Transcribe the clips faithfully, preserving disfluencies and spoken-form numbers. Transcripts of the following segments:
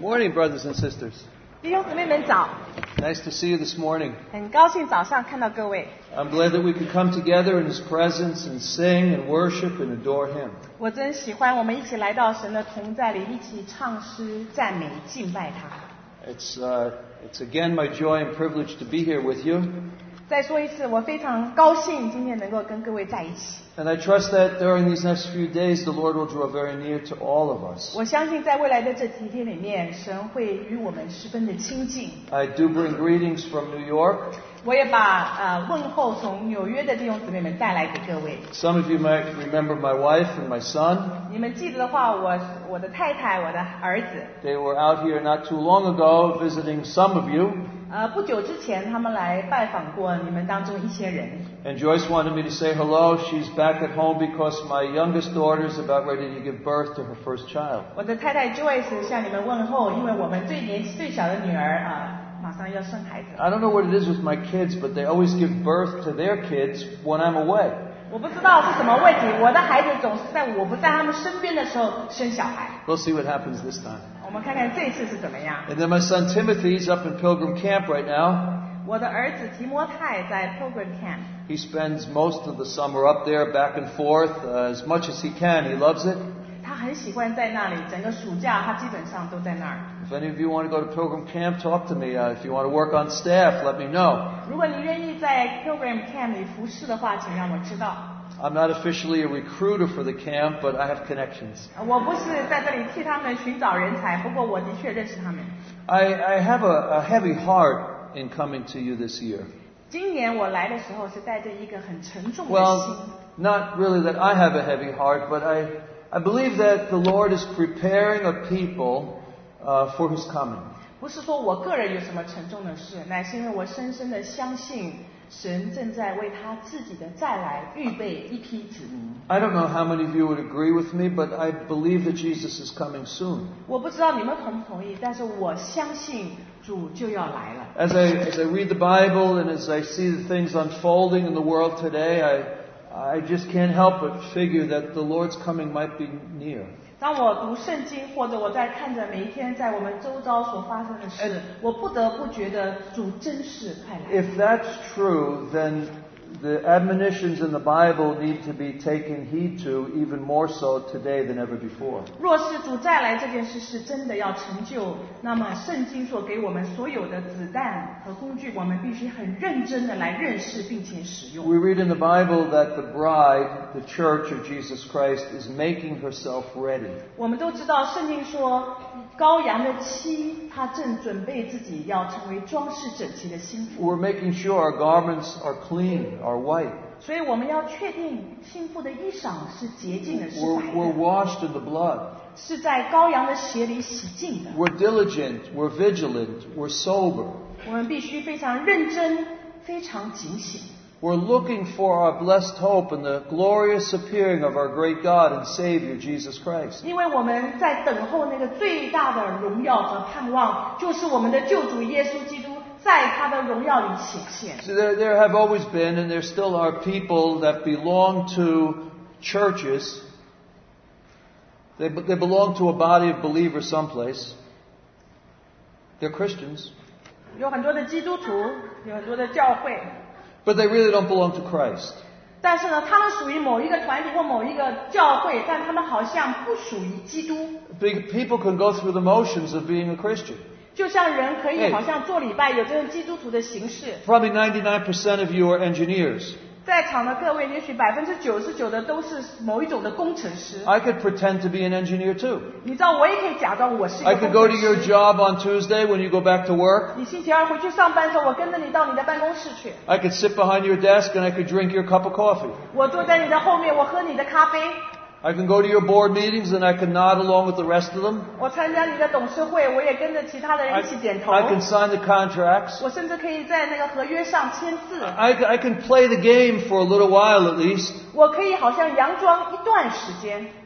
Morning, brothers and sisters. 弟兄姊妹们早， Nice to see you this morning. 很高兴早上看到各位。 I'm glad that we could come together in His presence and sing and worship and adore Him. 我真喜欢我们一起来到神的同在里，一起唱诗、赞美、敬拜他。 It's, uh, it's again my joy and privilege to be here with you. 再说一次，我非常高兴今天能够跟各位在一起。 And I trust that during these next few days, the Lord will draw very near to all of us. 我相信在未来的这几天里面，神会与我们十分的亲近。 I do bring greetings from New York. 我也把呃问候从纽约的弟兄姊妹们带来给各位。 Some of you might remember my wife and my son. 你们记得的话，我我的太太，我的儿子， They were out here not too long ago visiting some of you. 呃，不久之前他们来拜访过你们当中一些人。 And Joyce wanted me to say hello. She's back at home because my youngest daughter is about ready to give birth to her first child. 我的太太 Joyce 向你们问候，因为我们最年最小的女儿啊、呃，马上要生孩子。 I don't know what it is with my kids, but they always give birth to their kids when I'm away. 我不知道是什么问题，我的孩子总是在我不在他们身边的时候生小孩。 We'll see what happens this time. 我们看看这次是怎么样。 And then my son Timothy's up in Pilgrim Camp right now. 我的儿子提摩太在 Pilgrim Camp， He spends most of the summer up there, back and forth, uh, as much as he can. He loves it. 他很喜欢在那里，整个暑假他基本上都在那儿。 If any of you want to go to Pilgrim Camp, talk to me. Uh, if you want to work on staff, let me know. 如果你愿意在 Pilgrim Camp 里服侍的话，请让我知道。 I'm not officially a recruiter for the camp, but I have connections. 我不是在这里替他们寻找人才，不过我的确认识他们。 I, I have a, a heavy heart in coming to you this year. 今年我来的时候是带着一个很沉重的心。 Well, not really that I have a heavy heart, but I, I believe that the Lord is preparing a people uh, for His coming. 不是说我个人有什么沉重的事，乃是因为我深深的相信神正在为他自己的再来预备一批子民。 I don't know how many of you would agree with me, but I believe that Jesus is coming soon. 我不知道你们同不同意，但是我相信主就要来了。 As I, as I read the Bible and as I see the things unfolding in the world today, I, I just can't help but figure that the Lord's coming might be near. 当我读圣经，或者我在看着每一天在我们周遭所发生的事，我不得不觉得主真是快来。 If that's true, then the admonitions in the Bible need to be taken heed to even more so today than ever before. 若是主再来这件事是真的要成就，那么圣经所给我们所有的子弹和工具，我们必须很认真的来认识并且使用。 We read in the Bible that the bride, the church of Jesus Christ, is making herself ready. 我们都知道圣经说，羔羊的妻，她正准备自己要成为装饰整齐的新妇。 We're making sure our garments are clean, are white. 所以我们要确定新妇的衣裳是洁净的，是 We're, 白 we're 的， washed in the blood. 是在羔羊的血里洗净的。 We're diligent, we're vigilant, we're sober. 我们必须非常认真，非常警醒。 We're looking for our blessed hope in the glorious appearing of our great God and Savior, Jesus Christ. 因为我们在等候那个最大的荣耀和盼望，就是我们的救主耶稣基督在他的荣耀里显现。 So there, there have always been and there still are people that belong to churches. They, they belong to a body of believers someplace. They're Christians. 有很多的基督徒，有很多的教会， But they really don't belong to Christ. 但是呢，他们属于某一个团体或某一个教会，但他们好像不属于基督。 Big- People can go through the motions of being a Christian. 就像人可以 Hey. 好像做礼拜，有这种基督徒的形式。 Probably ninety-nine percent of you are engineers. 在场的各位，也许百分之九十九的都是某一种的工程师。 I could pretend to be an engineer too. 你知道，我也可以假装我是一 I 个 could 工 go 程 to your 师。 job on Tuesday when you go back to work. 你星期二回去上班的时候，我跟着你到你的办公室去。 I could sit behind your desk and I could drink your cup of coffee. 我坐在你的后面，我喝你的咖啡。 I can go to your board meetings and I can nod along with the rest of them. 我参加你的董事会，我也跟着其他的 I, 人一起点头。 I can sign the contracts. 我甚至可以在那个合约上签字。 I, I can play the game for a little while at least. 我可以好像佯装一段时间。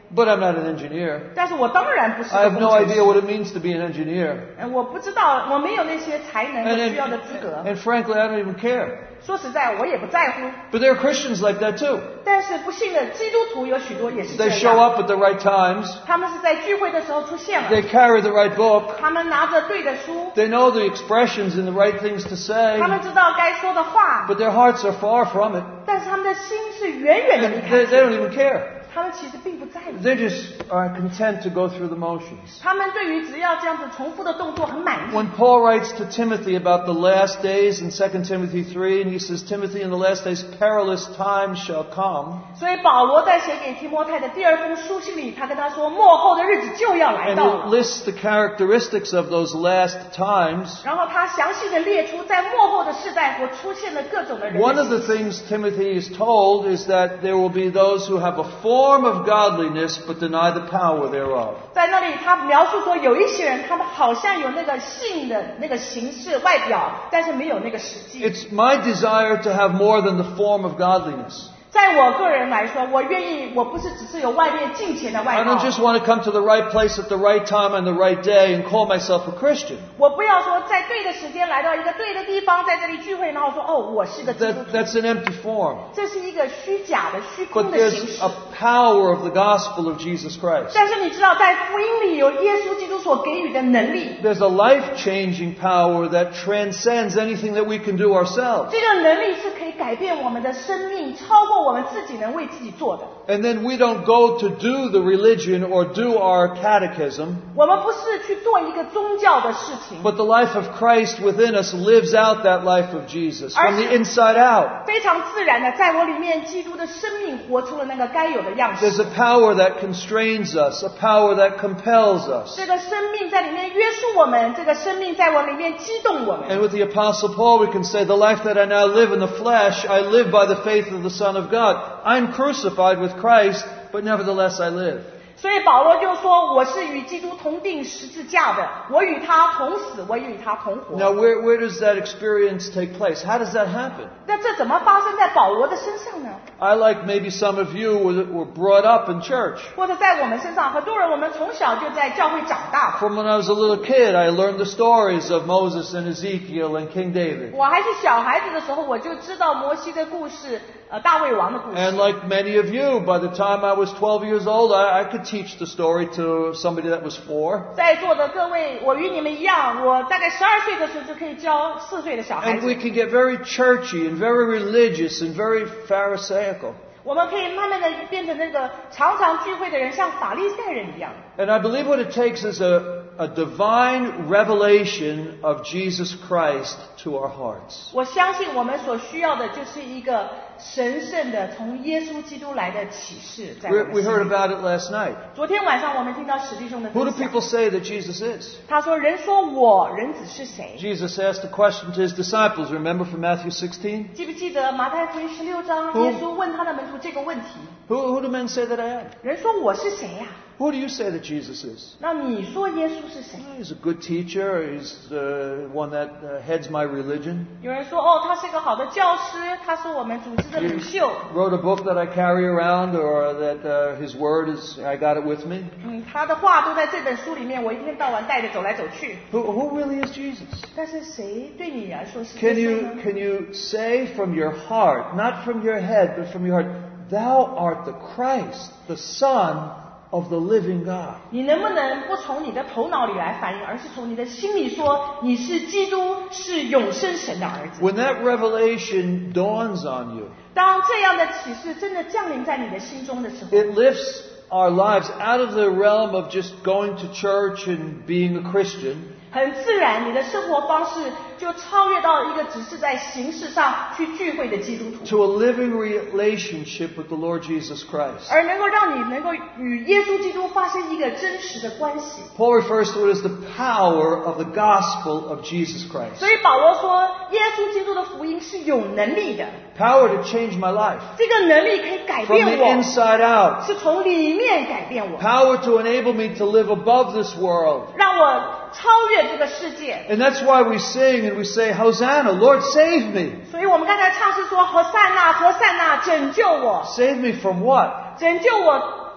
But I'm not an engineer. 但是我当然不是 I 个 have 工 no 程 idea 师。 what it means to be an engineer. 呃我不知道，我没有那些才能 And, 和 and, 需要的资格。 and frankly, I don't even care. 说实在，我也不在乎。 But there are Christians like that too. 但是不幸的基督徒有许多也是这 They show 样， up at the right times. 他们是在聚会的时候出现了， They carry the right book. 他们拿着对的书， They know the expressions and the right things to say. 他们知道该说的话， But their hearts are far from it. 但是他们的心是远远的离 They, 开 they 主， don't even care. 他们其实并不在乎， They just are content to go through the motions. 他们对于只要这样子重复的动作很满意。 When Paul writes to Timothy about the last days in Second Timothy three, and he says, Timothy, in the last days perilous times shall come. 所以保罗在写给提摩太的第二封书信里，他跟他说，末后的日子就要来 And 到 it 了。 lists the characteristics of those last times. 然后他详细的列出在末后的世代所出现的各种的人 One 的 of the 习性。 things Timothy is told is that there will be those who have a form of godliness but deny the power thereof. 在那里，他描述说，有一些人，他们好像有那个性的那个形式外表，但是没有那个实际。 It's my desire to have more than the form of godliness. 在我个人来说，我愿意，我不是只是有外面金钱的 I 外 don't 貌， just want to come to the right place at the right time on the right day and call myself a Christian. 我不要说在对的时间来到一个对的地方，在这里聚会，然后说哦，我是个基督 That, 徒。 that's an empty form. 这是一个虚假的、虚空 But 的形 there's 式。 a power of the gospel of Jesus Christ. 但是你知道，在福音里有耶稣基督所给予的能力， There's a life-changing power that transcends anything that we can do ourselves. 这个能力是可以改变我们的生命，超过我们自己能为自己做的。 And then we don't go to do the religion or do our catechism, 我们不是去做一个宗教的事情， but the life of Christ within us lives out that life of Jesus from the inside out. 非常自然的，在我里面，基督的生命活出了那个该有的样 There's 式。 a power that constrains us, a power that compels us. 这个生命在里面约束我们，这个生命在我里面激动我们。 And with the Apostle Paul, we can say, the life that I now live in the flesh, I live by the faith of the Son of God. I'm crucified with Christ, but nevertheless I live. 所以保罗就说：“我是与基督同定十字架的，我与他同死，我与他同活。” Now, where, where does that experience take place? How does that happen? 那这怎么发生在保罗的身上呢？ I, like maybe some of you, were, were brought up in church. 或者在我们身上，很多人我们从小就在教会长大的。 From when I was a little kid, I learned the stories of Moses and Ezekiel and King David. 我还是小孩子的时候，我就知道摩西的故事，呃，大卫王的故 And 事。 like many of you, by the time I was twelve years old, I, I could teach the story to somebody that was four. 在座的各位，我与你们一样，我大概十二岁的时候就可以教四岁的小孩 And we 子。 can get very churchy and very religious and very pharisaical. 我们可以慢慢的变成那个常常聚会的人，像法利赛人一样。 And I believe what it takes is a, a divine revelation of Jesus Christ to our hearts. 我相信我们所需要的就是一个神圣的从耶稣基督来的启示，在我 We, 们 we 心 heard 里。 about it last night. 昨天晚上我们听到史弟兄的 Who 分 do 享， people say that Jesus is? 他说：“人说我人子是谁？” Jesus asked a question to his disciples. Remember from Matthew sixteen? 记不记得马太福音十六章， Who- 耶稣问他的门徒这个问题： Who, who do men say that I am? 人说我是谁呀、 Who do you say that Jesus is? 那你说耶稣是谁？ He's a good teacher. He's uh, one that uh, heads my religion. 有人说哦，他是一个好的教师，他是我们组织的领袖。 Wrote a book that I carry around, or that uh, his word is, I got it with me. 嗯，他的话都在这本书里面，我一天到晚带着走来走去。 Who, who really is Jesus? 但是谁对你来说是 Can 耶稣 you, 呢？ can you say from your heart, not from your head, but from your heart, Thou art the Christ, the Son of the living God? 你能不能不从你的头脑里来反应，而是从你的心里说你是基督，是永生神的儿子？ When that revelation dawns on you, 当这样的启示真的降临在你的心中的时候， it lifts our lives out of the realm of just going to church and being a Christian, 很自然，你的生活方式就超越到一个只是在形式上去聚会的基督徒， to a living relationship with the Lord Jesus Christ. 而能够让你能够与耶稣基督发生一个真实的关系。 Paul refers to it as the power of the gospel of Jesus Christ. 所以保罗说，耶稣基督的福音是有能力的， Power to change my life 这个能力可以改 from 变 the 我， inside out. 是从里面改变我， Power to enable me to live above this world. 让我超越这个世界。 And that's why we sing and we say, Hosanna, Lord, save me. 所以我们刚才唱是说：“何塞纳，何塞纳，拯救我， Save me from what? 拯救我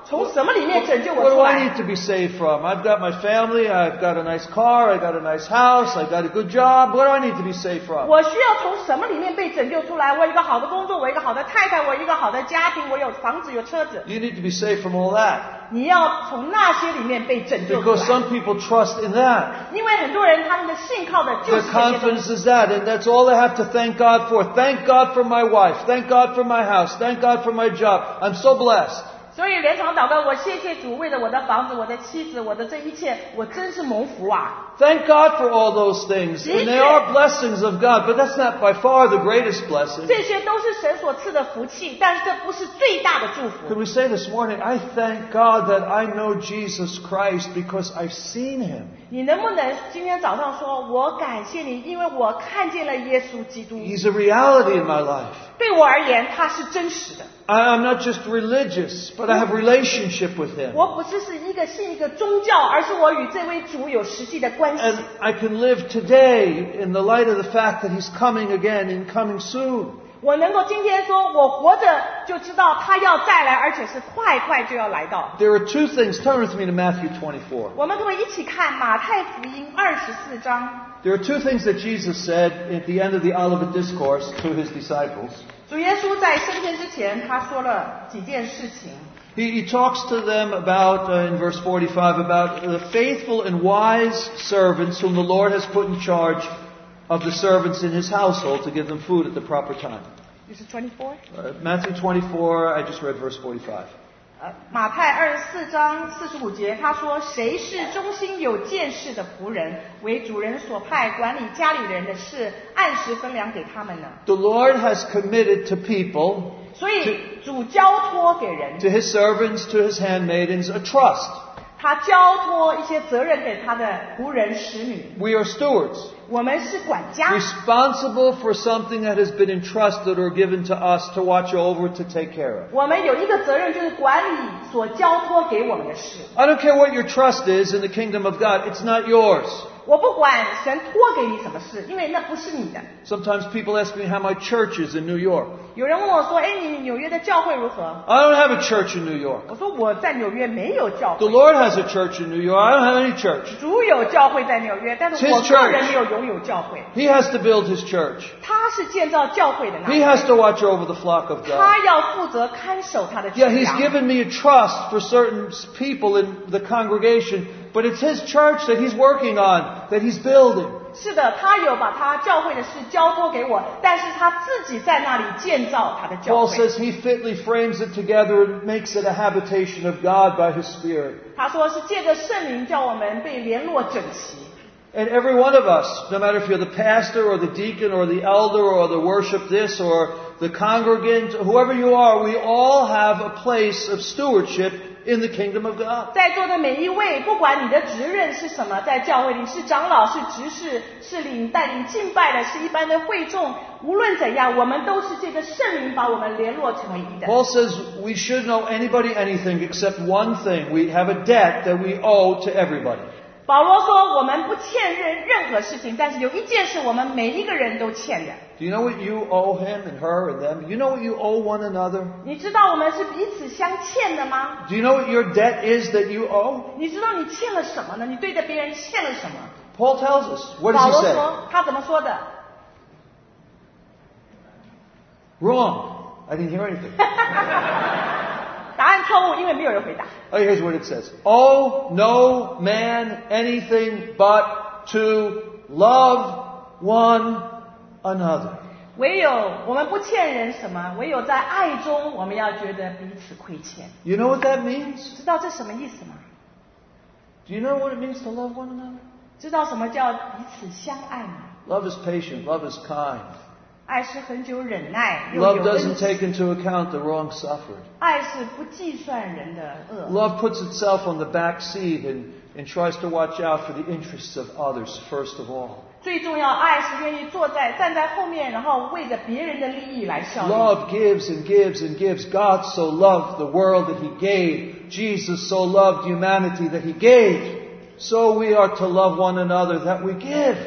从什么里面拯救 What 我 do 出 I 来？ need to be saved from? I've got my family, I've got a nice car, I've got a nice house, I've got a good job. What do I need to be saved from? 我需要从什么里面被拯救出来？我有一个好的工作，我有一个好的太太，我有一个好的家庭，我有房子，有车子。 You need to be saved from all that. 你要从那些里面被拯救出 Because 来， some people trust in that. 因为很多人他们的信靠的就 Their 是这些东 confidence 西。 is that, and that's all they have to thank God for. Thank God for my wife. Thank God for my house. Thank God for my job. I'm so blessed. 所以连场祷告，我谢谢主，为了我的房子、我的妻子、我的这一切，我真是蒙福啊！ Thank God for all those things. And they are blessings of God, but that's not by far the greatest blessing. 这些都是神所赐的福气，但是这不是最大的祝 Could 福。 we say this morning, I thank God that I know Jesus Christ because I've seen Him. 你能不能今天早上说，我感谢你，因为我看见了耶稣基督。 He's a reality in my life. 对我而言，他是真实的。 I, I'm not just religious, but I have relationship with Him. 我不是是一个信一个宗教，而是我与这位主有实际的关系。 And I can live today in the light of the fact that He's coming again and coming soon. 我能够今天说，我活着就知道他要再来，而且是快快就要来到。 There are two things. Turn with me to Matthew twenty-four. 我们可不可以一起看马太福音二十四章？ There are two things that Jesus said at the end of the Olivet Discourse to His disciples. 主耶稣在升天之前，他说了几件事情。 He, he talks to them about, uh, in verse forty-five, about the faithful and wise servants whom the Lord has put in charge of the servants in His household to give them food at the proper time. 就是 twenty-four。 Uh, Matthew twenty-four, I just read verse forty-five. 呃，马太二十四章四十五节，他说：“谁是忠心有见识的仆人，为主人所派管理家里人的事，按时分粮给他们呢？” The Lord has committed to people, 所以主交托给人， to His servants, to His handmaidens, a trust. 他交托一些责任给他的仆人使女。 We are stewards, 我们是管家， responsible for something that has been entrusted or given to us to watch over, to take care of. 我们有一个责任，就是管理所交托给我们的事。 I don't care what your trust is in the kingdom of God, it's not yours. 我不管神托给你什么事，因为那不是你的。 Sometimes people ask me how my church is in New York. 有人问我说：“哎，你纽约的教会如何 I don't have a church in New York.？” 我说：“我在纽约没有教 The 会。 Lord has a church in New York. I don't have any church. 主有教会在纽约，但是 It's his 我 church. 个人没有拥有教会。 He has to build His church. 他是建造教会的那 He 一位， has to watch over the flock of God. 他要负责看守他的 Yeah, 群 He's 羊。 given me a trust for certain people in the congregation, but it's His church that He's working on, that He's building. 是的，他有把他教会的事交托给我，但是他自己在那里建造他的教 Paul 会。 says He fitly frames it together and makes it a habitation of God by His Spirit. 他说是借着圣灵叫我们被联络整齐。 And every one of us, no matter if you're the pastor or the deacon or the elder or the worship this or the congregant, whoever you are, we all have a place of stewardship in the kingdom of God. 在座的每一位，不管你的职任是什么，在教会里是长老、是执事、是领带领敬拜的、是一般的会众，无论怎样，我们都是借着圣灵把我们联络成为一的。 Paul says we should know anybody anything except one thing. We have a debt that we owe to everybody. 保罗说，我们不欠任任何事情，但是有一件事，我们每一个人都欠的。 Do you know what you owe him and her and them? You know what you owe one another? 你知道我们是彼此相欠的吗？ Do you know what your debt is that you owe? 你知道你欠了什么呢？你对着别人欠了什么？ Paul tells us. What 保 does he 罗 say? 说，他怎么说的？ Wrong. I didn't hear anything. 答案错误，因为没有人回答。 Oh, here's what it says. Owe no man anything but to love one another. 唯有我们不欠人什么，唯有在爱中，我们要觉得彼此亏欠。 You know what that means? 知道这什么意思吗？ Do you know what it means to love one another? 知道什么叫彼此相爱吗？ Love is patient. Love is kind. 爱是很久忍耐，又有 Love 恩 doesn't 慈。 take into account the wrong suffered. 爱是不计算人的恶。 Love puts itself on the back seat and, and tries to watch out for the interests of others first of all. 最重要，爱是愿意坐在站在后面，然后为着别人的利益来效力。 Love gives and gives and gives. God so loved the world that He gave. Jesus so loved humanity that He gave. So we are to love one another that we give. 爱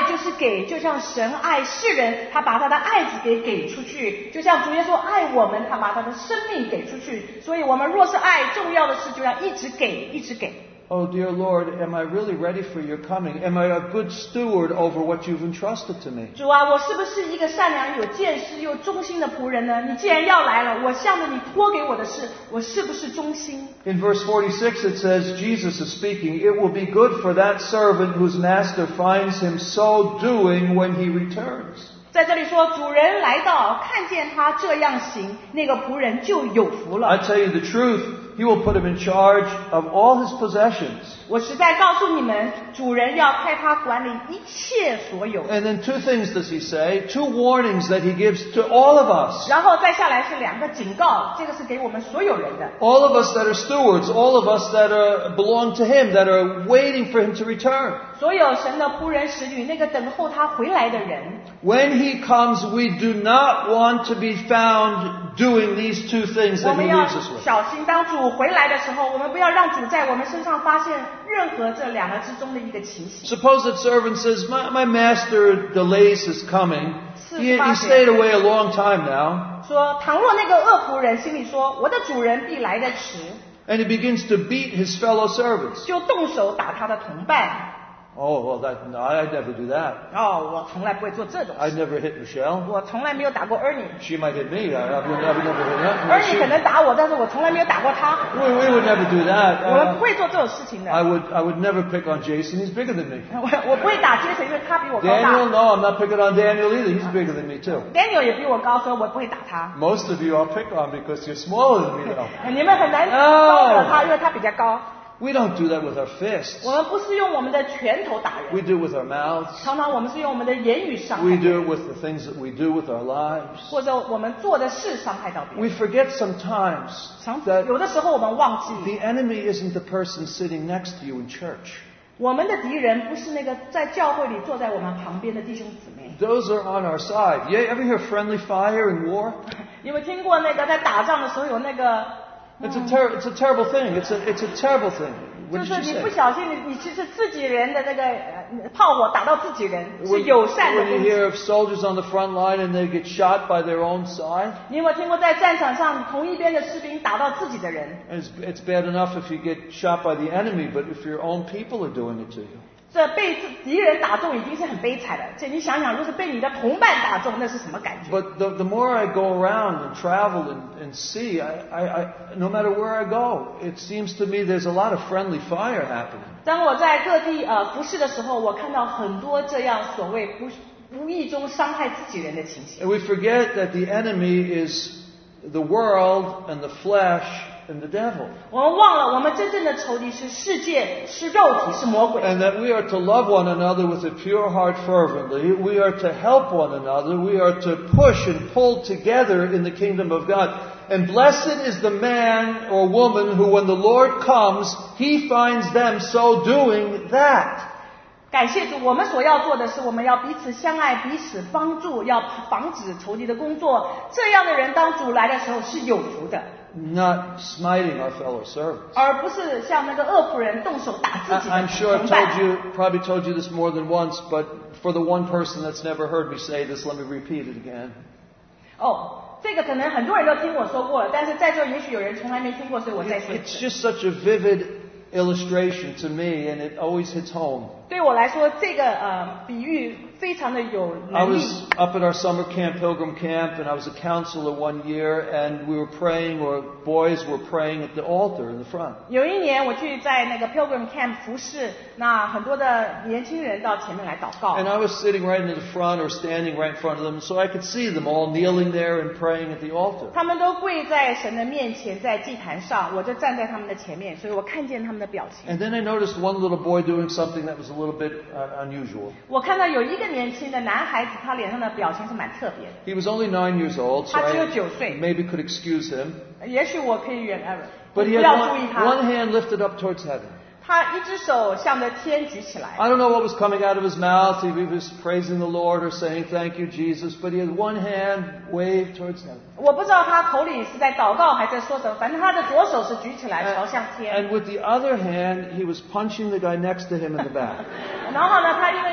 就是给，就像神爱世人，他把他的爱子给给出去，就像主耶稣爱我们，他把他的生命给出去。所以我们若是爱，重要的是就要一直给，一直给。 Oh, dear Lord, am I really ready for your coming? Am I a good steward over what you've entrusted to me? 主啊，我是不是一个善良、有见识又忠心的仆人呢？你既然要来了，我向着你托给我的事，我是不是忠心？ In verse forty-six it says, Jesus is speaking, "It will be good for that servant whose master finds him so doing when he returns." 在这里说，主人来到，看见他这样行，那个仆人就有福了。 I tell you the truth, he will put him in charge of all his possessions. 我实在告诉你们，主人要派他管理一切所有。 And then two things does he say, two warnings that he gives to all of us. 然后再下来是两个警告，这个是给我们所有人的。 All of us that are stewards, all of us that are, belong to him, that are waiting for him to return. 所有神的仆人使女，那个等候他回来的人。 When he comes, we do not want to be found doing these two things 我 that 们 he 要 leaves us with. 小心，当主回来的时候，我们不要让主在我们身上发现任何这两个之中的一个情形。 Suppose that servant says, my, my master delays his coming. He, he 四十八 stayed away a long time now. 说，倘若那个恶仆人心里说，我的主人必来得迟， And he begins to beat his fellow servants. 就动手打他的同伴。 Oh, well, that, no, I'd never do that. 哦，我从来不会做这种 I'd 事， never hit Michelle. 我从来没有打过 Ernie。 She might hit me. I, I, would, I would never hit her. Ernie 可 She, 能打我，但是我从来没有打过他。 we, we would never do that. 我们不 Uh, 会做这种事情的。 I would, I would never pick on Jason. He's bigger than me. 我我不会打杰森，因为他比我高 Daniel, 大。 no, I'm not picking on Daniel either. He's bigger than me too. Daniel 也比我高，所以我不会打他。 Most of you I'll pick on because you're smaller than me though. 你们很难招惹他，因为他比较高。 We don't do that with our fists. 我们不是用我们的拳头打 We 人， do it with our mouths. 常常我们是用我们的言语伤害 We 人， do it with the things that we do with our lives. 或者我们做的事伤害到别 We 人。 forget sometimes 常 that 有的时候我们忘记， the enemy isn't the person sitting next to you in church. 我们的敌人不是那个在教会里坐在我们旁边的弟兄姊妹。 Those are on our side. You ever hear friendly fire in war? 你们听过那个在打仗的时候有那个， It's a, ter- it's a terrible thing. It's a, it's a terrible thing. 就 What 是 did 你 you 不 say? 小心，你你其实自己人的那个呃炮火打到自己人，是 When, 友善的 when you 攻击。 hear of soldiers on the front line and they get shot by their own side, 你有没有听过在战场上同一边的士兵打到自己的人？ it's, it's bad enough if you get shot by the enemy, but if your own people are doing it to you. 这被敌人打中已经是很悲惨了，这你想想，就是被你的同伴打中，那是什么感觉？ But the, the more I go around and travel and, and see, I, I, I, no matter where I go, it seems to me there's a lot of friendly fire happening. 当我在各地呃服侍的时候，我看到很多这样所谓不无意中伤害自己人的情形。 And we forget that the enemy is the world and the flesh and the devil. 我们忘了，我们真正的仇敌是世界，是肉体，是魔鬼。 And that we are to love one another with a pure heart fervently. We are to help one another. We are to push and pull together in the kingdom of God. And blessed is the man or woman who, when the Lord comes, he finds them so doing that. 感谢主，我们所要做的是，我们要彼此相爱，彼此帮助，要防止仇敌的工作。这样的人，当主来的时候是有福的， Not smiting our fellow servants. 而不是像那个恶仆人动手打自 I- 己的 I'm sure 同 I've 伴。 told you, probably told you this more than once, but for the one person that's never heard me say this, let me repeat it again. 哦，这个可能很多人都听我说过了，但是在座也许有人从来没听过，所以我再说一 It's 次。 just such a vivid illustration to me, and it always hits home. 对我来说，这个呃比喻非常的有 I 能力。 was up at our summer camp, Pilgrim Camp, and I was a counselor one year, and we were praying, or boys were praying at the altar in the front. 有一年我去在那个 Pilgrim Camp 服侍，那很多的年轻人到前面来祷告。 And I was sitting right in the front or standing right in front of them, so I could see them all kneeling there and praying at the altar. 他们都跪在神的面前，在祭坛上，我就站在他们的前面，所以我看见他们的表情。 And then I noticed one little boy doing something that was a little bit uh, unusual. 我看到有一个年轻的男孩子，他脸上的表情是蛮特别的。 He was only nine years old, so 他只有 I 九岁， maybe could excuse him. 也许我可以原谅， But 不 he 要 had 注意 one, 他。 one hand lifted up towards heaven. 他一只手向着天举起来。 I don't know what was coming out of his mouth. He was praising the Lord or saying, "Thank you, Jesus." But he had one hand waved towards heaven. 我不知道他口里是在祷告还是在说什么，反正他的左手是举起来朝向天。 And with the other hand, he was punching the guy next to him in the back. 然后呢，他因为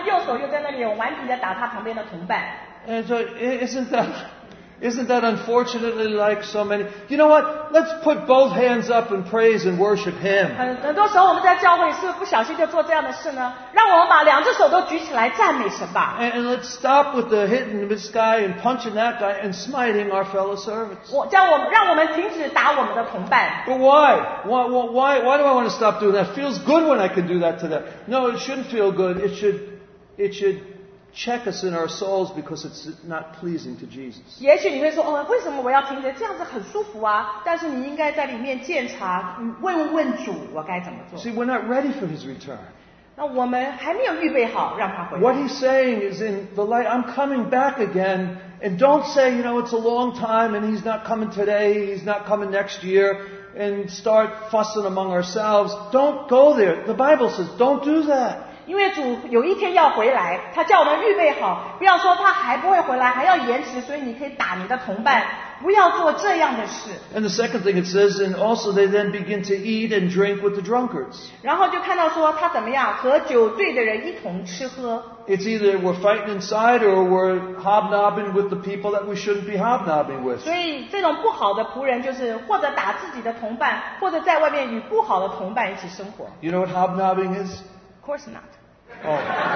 右手又在那里顽皮的打他旁边的同伴。 And so isn't that, isn't that unfortunately like so many? You know what? Let's put both hands up and praise and worship Him. 很很多时候我们在教会是不是不小心就做这样的事呢？让我们把两只手都举起来赞美神吧。 And, and let's stop with the hitting this guy and punching that guy and smiting our fellow servants. 我叫我们让我们停止打我们的同伴。 But why? Why, why? Why do I want to stop doing that? It feels good when I can do that to them. No, it shouldn't feel good. It should, it should check us in our souls because it's not pleasing to Jesus. 也许你会说，哦，为什么我要停止？这样子很舒服啊。但是你应该在里面检查，问问主，我该怎么做。 See, we're not ready for His return. 那我们还没有预备好让他回来。 What He's saying is in the light, I'm coming back again. And don't say, you know, it's a long time and He's not coming today, He's not coming next year, and start fussing among ourselves. Don't go there. The Bible says, don't do that. 因为主有一天要回来，他叫我们预备好，不要说他还不会回来，还要延迟，所以你可以打你的同伴，不要做这样的事。 And the second thing it says, and also they then begin to eat and drink with the drunkards. 然后就看到说他怎么样和酒醉的人一同吃喝。 It's either we're fighting inside or we're hobnobbing with the people that we shouldn't be hobnobbing with. 所以这种不好的仆人就是或者打自己的同伴，或者在外面与不好的同伴一起生活。 You know what hobnobbing is? Of course not. Oh.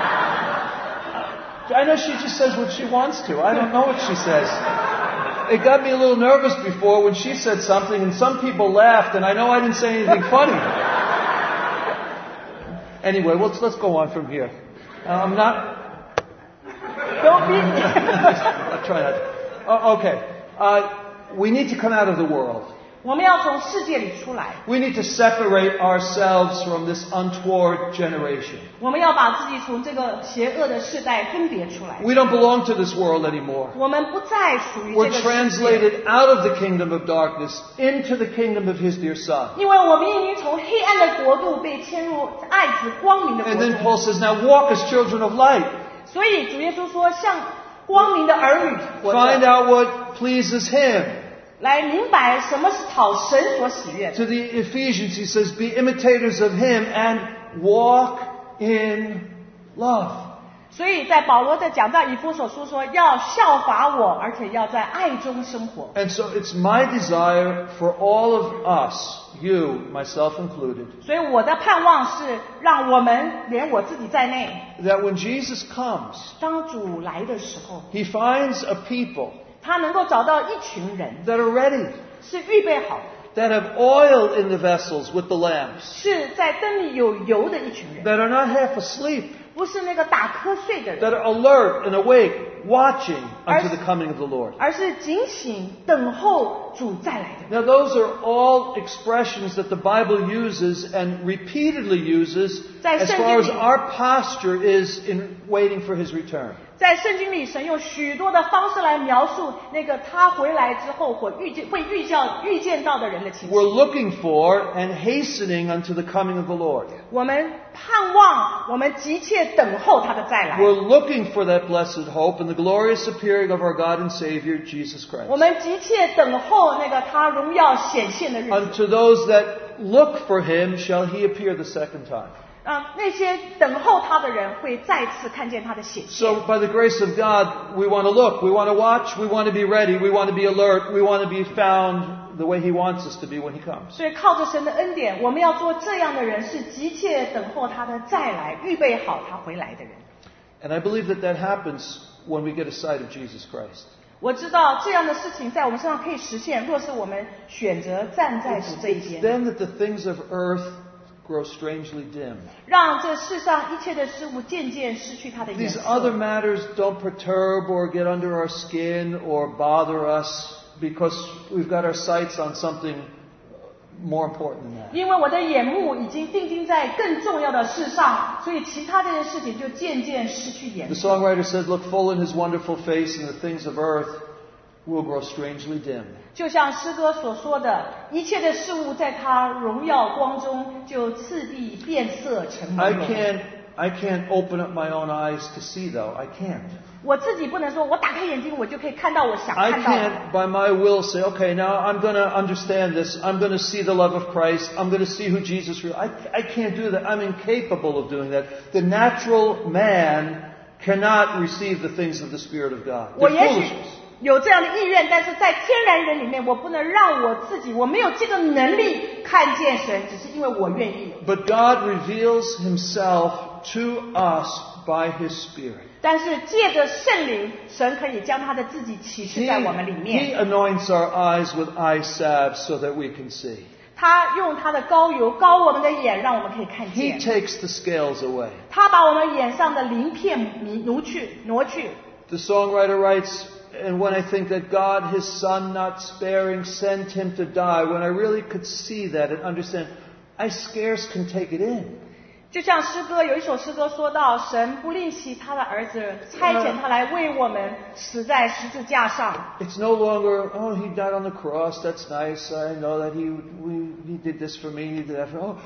I know she just says what she wants to. I don't know what she says. It got me a little nervous before when she said something and some people laughed and I know I didn't say anything funny. Anyway, let's, let's go on from here. Uh, I'm not... Don't be... I'll try not to. Uh, okay. Uh, we need to come out of the world. 我们要从世界里出来。 We need to separate ourselves from this untoward generation. 我们要把自己从这个邪恶的世代分别出来。 We don't belong to this world anymore. 我们不再属于这 We're 个世界， translated out of the kingdom of darkness into the kingdom of His dear Son. 因为我们已经从黑暗的国度被迁入爱子光明的国 And then 度。 Paul says, now walk as children of light. 所以主耶稣说，像光明的儿女活 Find 着， out what pleases Him. 来明白什么是讨神所喜悦的。 To the Ephesians, he says, be imitators of Him and walk in love. 所以在保罗的讲到以弗所书说，要效法我，而且要在爱中生活。 And so it's my desire for all of us, you, myself included, 所以我的盼望是，让我们连我自己在内， that when Jesus comes, 当主来的时候， He finds a people 他能够找到一群人 that are ready, 是预备好的， that have oil in the vessels with the lamps, 是在灯里有油的一群人， that are not half asleep, 不是那个打瞌睡的人， that are alert and awake, watching unto the coming of the Lord. 而是警醒等候主再来的人。 Now those are all expressions that the Bible uses and repeatedly uses as far as our posture is in waiting for His return. 在圣经里，神用许多的方式来描述那个他回来之后会遇见会遇见遇见到的人的情 We're 形。 looking for and hastening unto the coming of the Lord. 我们盼望，我们急切等候他的再来。 We're looking for that blessed hope and the glorious appearing of our God and Savior, Jesus 我 Christ. 们急切等候那个他荣耀显现的日子。 Unto those that look for Him shall He appear the second time. 啊，那些等候他的人会再次看见他的显现。 So by the grace of God, we want to look, we want to watch, we want to be ready, we want to be alert, we want to be found the way He wants us to be when He comes. 所以靠着神的恩典，我们要做这样的人，是急切等候他的再来，预备好他回来的人。 And I believe that that happens when we get a sight of Jesus Christ. 我知道这样的事情在我们身上可以实现，若是我们选择站在主这一 It's 边， then that the things of earth grow strangely dim. 让这世上一切的事物渐渐失去它的颜 These 色。 other matters don't perturb or get under our skin or bother us because we've got our sights on something more important than that. 因为我的眼目已经定睛在更重要的事上，所以其他这些事情就渐渐失去颜 The 色。 songwriter said, look full in His wonderful face and the things of earth will grow strangely dim. 就像诗歌所说的，一切的事物在他荣耀光中就次第变色成朦 I 胧。 can't, I can't open up my own eyes to see, though. I can't. 我自己不能说，我打开眼睛，我就可以看到我想 I 看到的。 can't, by my will, say, okay, now I'm going to understand this. I'm going to see the love of Christ. I'm going to see who Jesus really. I, I can't do that. I'm incapable of doing that. The natural man cannot receive the things of the Spirit of God. 我 They're 也许 foolishness. 有这样的意愿，但是在天然人里面，我不能让我自己，我没有这个能力看见神，只是因为我愿意。 But God reveals Himself to us by His Spirit. 但是借着圣灵，神可以将他的自己启示 He, 在我们里 he 面。 anoints our eyes with eye salve so that we can see. 他用他的膏油膏我们的眼，让我们可以看 He 见。 takes the scales away. 他把我们眼上的鳞片挪去，挪去。 The songwriter writes, and when I think that God, His Son, not sparing, sent Him to die, when I really could see that and understand, I scarce can take it in. 就像诗歌有一首诗歌说到，神不吝惜他的儿子，差遣他来为我们死在十字架上。 It's no longer, oh, He died on the cross, that's nice, I know that He, we, he did this for me, He did that for me. Oh,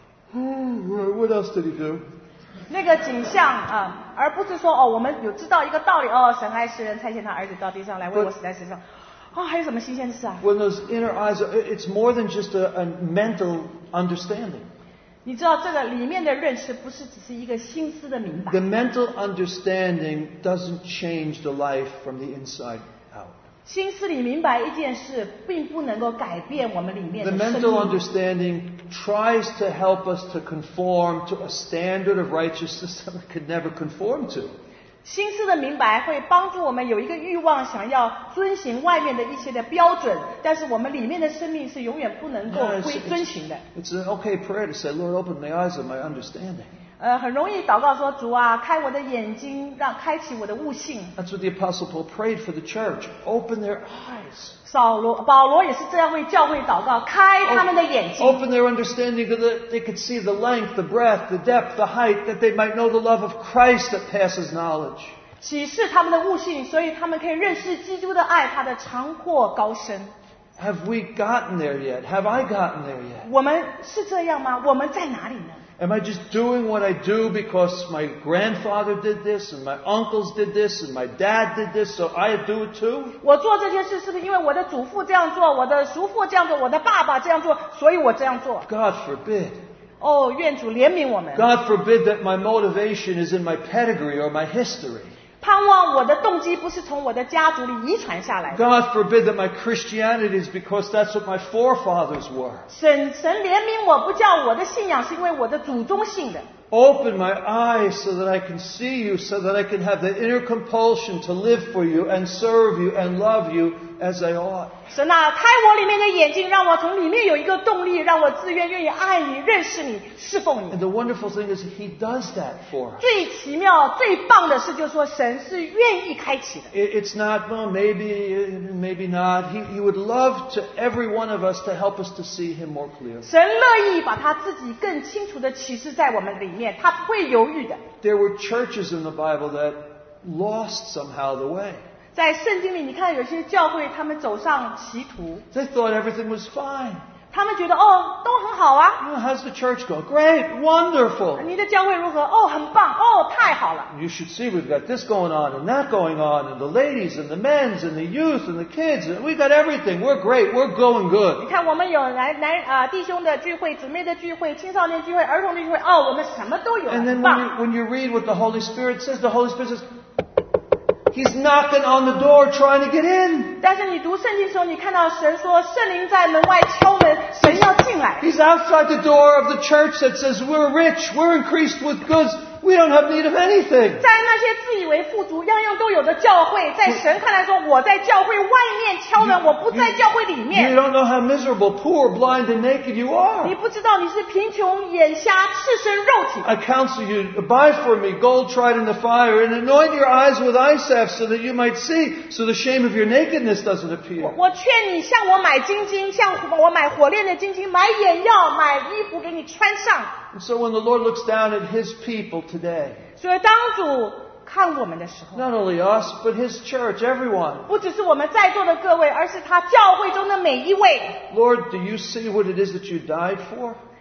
oh, what else did He do? 那个景象啊，而不是说哦，我们有知道一个道理哦，神爱世人，差遣他儿子到地上来为我死在世上。哦，还有什么新鲜的事啊？ When those inner eyes, are, it's more than just a, a mental understanding. 你知道这个里面的认识不是只是一个心思的明白。 The mental understanding doesn't change the life from the inside out. 心思里明白一件事，并不能够改变我们里面 The 的生 mental 命。 understanding tries to help us to conform to a standard of righteousness that we could never conform to. 心思的明白会帮助我们有一个欲望，想要遵循外面的一些的标准，但是我们里面的生命是永远不能够 Yeah, 归 it's, 遵循的。 it's an okay prayer to say, Lord, open the eyes of my understanding. 呃，很容易祷告说，主啊，开我的眼睛，让开启我的悟性。 That's what the Apostle Paul prayed for the church. Open their eyes. 扫罗、保罗也是这样为教会祷告，开他们的眼睛。 Open their understanding so that they could see the length, the breadth, the depth, the height, that they might know the love of Christ that passes knowledge. 启示他们的悟性，所以他们可以认识基督的爱，他的长阔高深。 Have we gotten there yet? Have I gotten there yet? 我们是这样吗？我们在哪里呢？ Am I just doing what I do because my grandfather did this and my uncles did this and my dad did this, so I do it too? 我做这件事是不是因为我的祖父这样做，我的叔父这样做，我的爸爸这样做，所以我这样做？ God forbid. 哦，愿主怜悯我们。 God forbid that my motivation is in my pedigree or my history. 盼望我的动机不是从我的家族里遗传下来的。 God forbid that my Christianity is because that's what my forefathers were. 神神怜悯我，不叫我的信仰是因为我的祖宗信的。 Open my eyes so that I can see you, so that I can have the inner compulsion to live for you and serve you and love you as I ought. 神啊，开我里面的眼睛，让我从里面有一个动力，让我自愿愿意爱你、认识你、侍奉你 And。the wonderful thing is He does that for us. 最奇妙、最棒的是，就是说神是愿意开启的。 It- It's not, well, maybe, maybe not. He, he would love to every one of us to help us to see Him more clearly. 神乐意把他自己更清楚的启示在我们里面，他不会犹豫的。 There were churches in the Bible that lost somehow the way. 在圣经里，你看有些教会，他们走上歧途， They thought everything was fine. 他们觉得哦，都很好啊。 Oh, how's the church go? Great, wonderful. 你的教会如何？哦，很棒，哦，太好了。 You should see we've got this going on and that going on, and the ladies and the men's and the youth and the kids. And we got everything. We're great. We're going 你 good. 看，我们有男男啊、弟兄的聚会、姊妹的聚会、青少年聚会、儿童的聚会，哦，我们什么都有， And 很 then when 棒。 you, when you read what the Holy Spirit says, the Holy Spirit says, He's knocking on the door trying to get in. 但是你读圣经的时候，你看到神说，圣灵在门外敲门，神要进来。 He's outside the door of the church that says, we're rich, we're increased with goods, we don't have need of anything. 在那些自以为富足、样样都有的教会，在神看来说，我在教会外面敲门，我不在教会里 You 面。 don't know how miserable, poor, blind, and naked you 你 are. 不知道你是贫穷、眼瞎、赤身肉体。 I counsel you, buy for me gold tried in the fire and anoint your eyes with eye salve so that you might see, so the shame of your nakedness doesn't 我 appear. 我劝你向我买金金，向我买火炼的金金，买眼药，买衣服给你穿上。 And so when the Lord looks down at His people today, 所以当主看我们的时候， not only us, but His church, everyone, 不只是我们在座的各位，而是他教会中的每一位。 Lord, do you see what it is that you died for?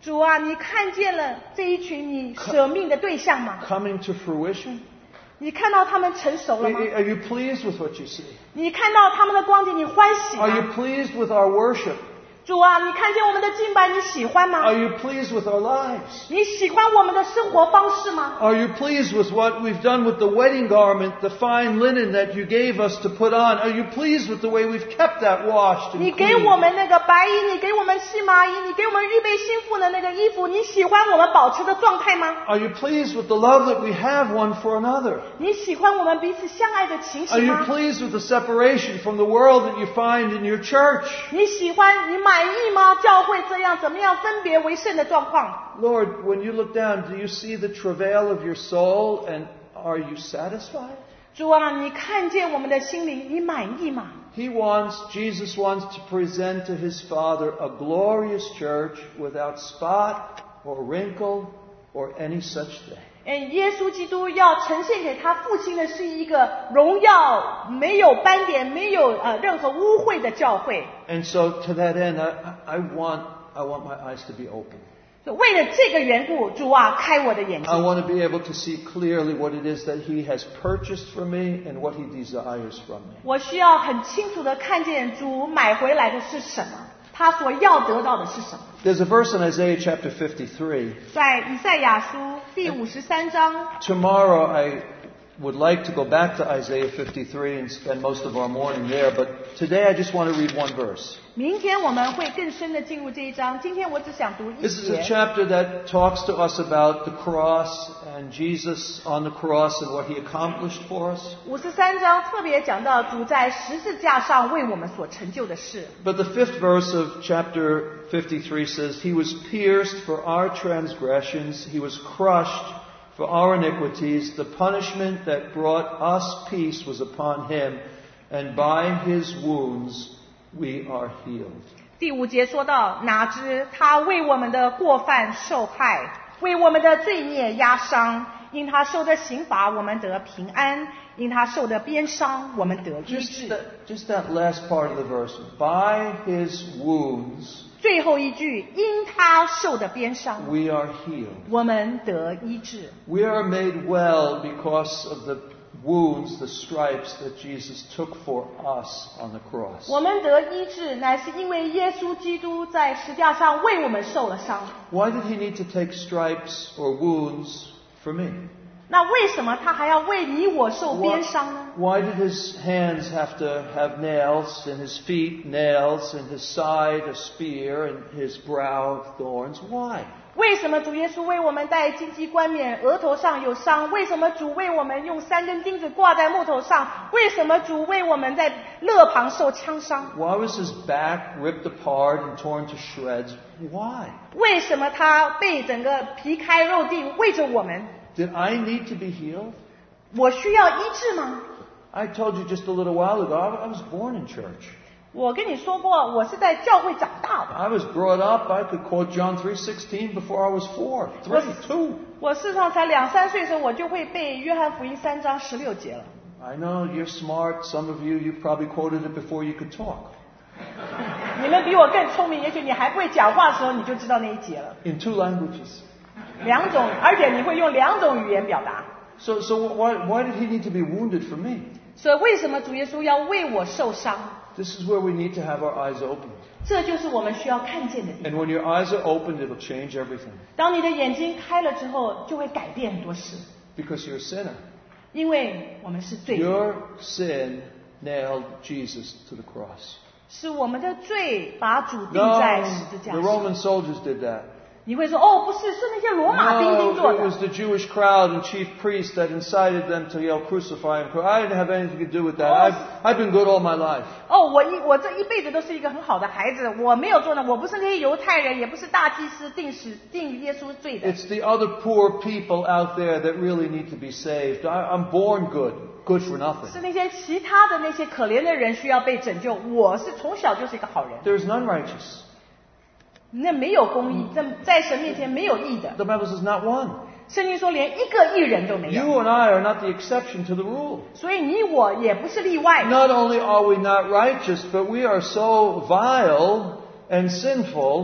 主啊，你看见了这一群你舍命的对象吗？ coming to fruition? 你看到他们成熟了吗？ Are you pleased with what you see? 你看到他们的光景，你欢喜 Are 吗？ you pleased with our worship? 主啊，你看见我们的敬拜，你喜欢吗？ Are you pleased with our lives? 你喜欢我们的生活方式吗？ Are you pleased with what we've done with the wedding garment, the fine linen that you gave us to put on? Are you pleased with the way we've kept that washed 你 and 给我 clean? 们那个白衣，你给我们细麻衣，你给我们预备幸福的那个衣服，你喜欢我们保持的状态吗？ Are you pleased with the love that we have one for another? 你喜欢我们彼此相爱的情 Are 形 you 吗？ pleased with the separation from the world that you find in your church? 你喜欢你满意吗？教会这样怎么样分别为圣的状况？ Lord, when you look down, do you see the travail of your soul and are you satisfied? 主啊，你看见我们的心灵，你满意吗？ He wants, Jesus wants to present to his Father a glorious church without spot or wrinkle or any such thing. 嗯，耶稣基督要呈现给他父亲的是一个荣耀、没有斑点、没有呃任何污秽的教会。 And so to that end, I, I want, I want my eyes to be open. 为了这个缘故，主啊，开我的眼 I 睛。 want to be able to see clearly what it is that he has purchased for me and what he desires from me. 我需要很清楚的看见主买回来的是什么，他所要得到的是什么。 There's a verse in Isaiah chapter fifty-three. 在以赛亚书第五十三章， Tomorrow I would like to go back to Isaiah fifty-three and spend most of our morning there, but today I just want to read one verse. 明天我们会更深的进入这一章。今天我只想读一 This is a 节。 chapter that talks to us about the cross and Jesus on the cross and what he accomplished for us. 五十三章特别讲到主在十字架上为我们所成就的事。 But the fifth verse of chapter fifty-three says, He was pierced for our transgressions, He was crushed for our iniquities. The punishment that brought us peace was upon Him, and by His wounds we are healed. 第五节说到，哪知他为我们的过犯受害，为我们的罪孽压伤，因他受的刑罚，我们得平安；因他受的鞭伤，我们得医 Just 治。 that, just that last part of the verse. By His wounds 最后一句，因他受的鞭伤， we are healed. 我们得医治。 We are made well because of the wounds, the stripes that Jesus took for us on the cross. 我们得医治，乃是因为耶稣基督在石架上为我们受了伤。 Why did he need to take stripes or wounds for me? 那为什么他还要为你我受 Why, 鞭伤呢？ why did his hands have to have nails, and his feet nails, and his side a spear, and his brow thorns? Why? 为什么主耶稣为我们戴荆棘冠冕，额头上有伤？为什么主为我们用三根钉子挂在木头上？为什么主为我们在肋旁受枪伤？ Why was his back ripped apart and torn to shreds? Why? 为什么他被整个皮开肉地为着我们？ Did I need to be healed? 我需要医治吗？ I told you just a little while ago, I I was born in church. 我跟你说过，我是在教会长大的。 I was brought up, I could quote John three sixteen before I was four, three, two. 我事实上才两三岁的时候，我就会背约翰福音三章十六节了。 I know you're smart. Some of you, you probably quoted it before you could talk. 你们比我更聪明，也许你还不会讲话的时候，你就知道那一节了。 In two languages. 两种，而且你会用两种语言表达。 So, so why, why did he need to be wounded for me? 所以为什么主耶稣要为我受伤？ This is where we need to have our eyes opened. 这就是我们需要看见的地 And 方。 when your eyes are opened, it'll change everything. 当你的眼睛开了之后，就会改变很多事， Because you're a sinner. 因为我们是罪人， Your sin nailed Jesus to the cross. 是我们的罪把主钉 No, 在十字架 the 上。 Roman soldiers did that. 你会说，哦，不是，是那些罗马兵丁做 No, it 的 was。the Jewish crowd and chief priests that incited them to yell, crucify him. I didn't have anything to do with that. Oh. I've, I've been good all my life. 哦，我一我这一辈子都是一个很好的孩子，我没有做呢，我不是那些犹太人，也不是大祭司定死定耶稣罪的。 It's the other poor people out there that really need to be saved. I, I'm born good, good for nothing. 是那些其他的那些可怜的人需要被拯救，我是从小就是一个好人。 There's none righteous. 那没有公义，在在神面前没有义的。 The Bible says not one. 圣经说连一个义人都没 You 有， and I are not the exception to the rule. 所以你我也不是例外。 Not only are we not righteous, but we are so vile and sinful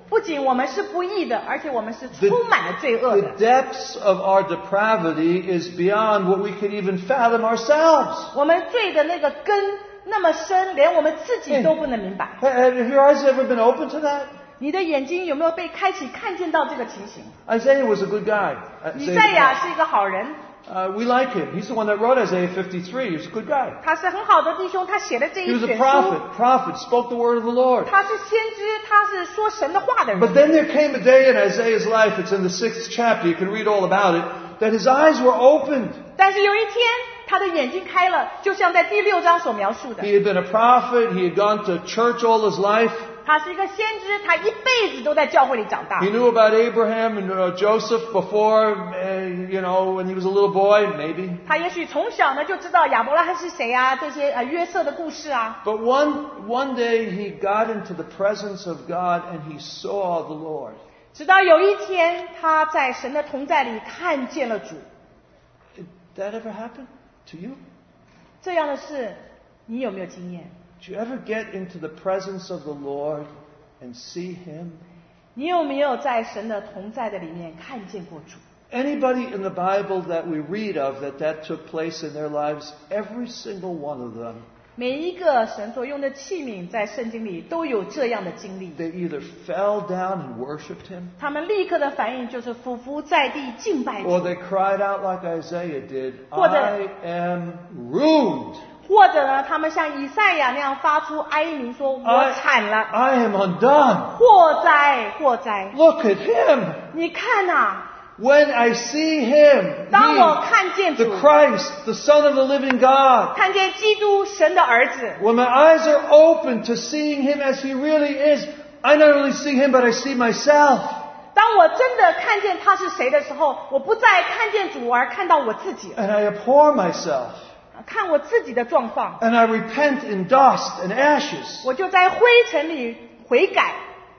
不仅我们是不义的，而且我们是充满了罪恶的。 The depths of our depravity is beyond what we could even fathom ourselves. 我们罪的那个根那么深，连我们自己都不能明白。 Have your eyes ever been open to that? 你的眼睛有没有被开启，看见到这个情形？ Isaiah was a good guy. 以赛亚是一个好人。 Uh, we like him. He's the one that wrote Isaiah fifty-three. He's a good guy. 他是很好的弟兄，他写的这 He 一 was a 卷书。 prophet. Prophet spoke the word of the Lord. 他是先知，他是说神的话的人。 But then there came a day in Isaiah's life, it's in the sixth chapter, you can read all about it, that his eyes were opened. 但是有一天，他的眼睛开了，就像在第六章所描述的。 He had been a prophet. He had gone to church all his life. 他是一个先知，他一辈子都在教会里长大。 He knew about Abraham and uh, Joseph before, uh, you know, when he was a little boy, maybe. 他也许从小呢就知道亚伯拉罕是谁啊，这些呃约瑟的故事啊。 But one, one day he got into the presence of God and he saw the Lord. 直到有一天，他在神的同在里看见了主。 Did that ever happen to you? 这样的事，你有没有经验？ Did you ever get into the presence of the Lord and see Him? 你有没有在神的同在的里面看见过主？ Anybody in the Bible that we read of that that took place in their lives, every single one of them, 每一个神所用的器皿在圣经里都有这样的经历。 they either fell down and worshipped Him, 他们立刻的反应就是俯伏在地敬拜 or 主， they cried out like Isaiah did, 或者- I am ruined. 或者呢，他们像以赛亚那样发出哀鸣，说：“我惨了， I am undone. 祸灾，祸灾！ Look at Him. 你看呐、 When I see Him, 当我 He, 看见主， the Christ, the Son of the living God, 看见基督神的儿子， when my eyes are open to seeing Him as He really is, I not only see Him, but I see myself. 当我真的看见他是谁的时候，我不再看见主，而看到我自己， And I abhor myself. 看我自己的状况， And I repent in dust and ashes. 我就在灰尘里悔改，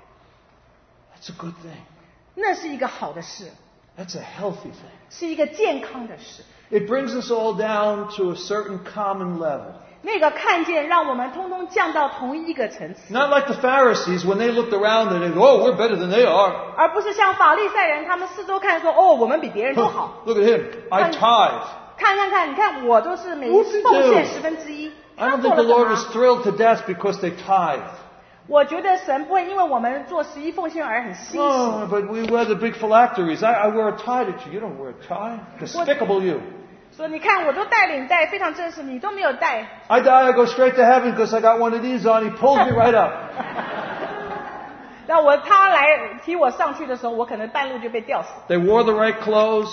That's a good thing. 那是一个好的事， That's a healthy thing. 是一个健康的事。 It brings us all down to a certain common level. 那个看见让我们通通降到同一个层次， Not like the Pharisees when they looked around and they go, oh, we're better than they are. 而不是像法利赛人，他们四周看说：“哦，我们比别人都好。 Look at him. I tithe. 看看看，你看我都是每 What did 奉 you 献 do? 十分之一。 I 他 don't 做 think 了 the 什 Lord 么 was？ thrilled to death because they tithe. 我觉得神不会因为我们做十一奉献而很欣喜。 Oh, but we wear the big phylacteries. I, I wear a tie to you. You don't wear a tie. Despicable you. 说你看我都戴领带，非常正式，你都没有戴。 I die, I go straight to heaven because I got one of these on. He pulls me right up. 那我他来提我上去的时候，我可能半路就被吊死。 They wore the right clothes.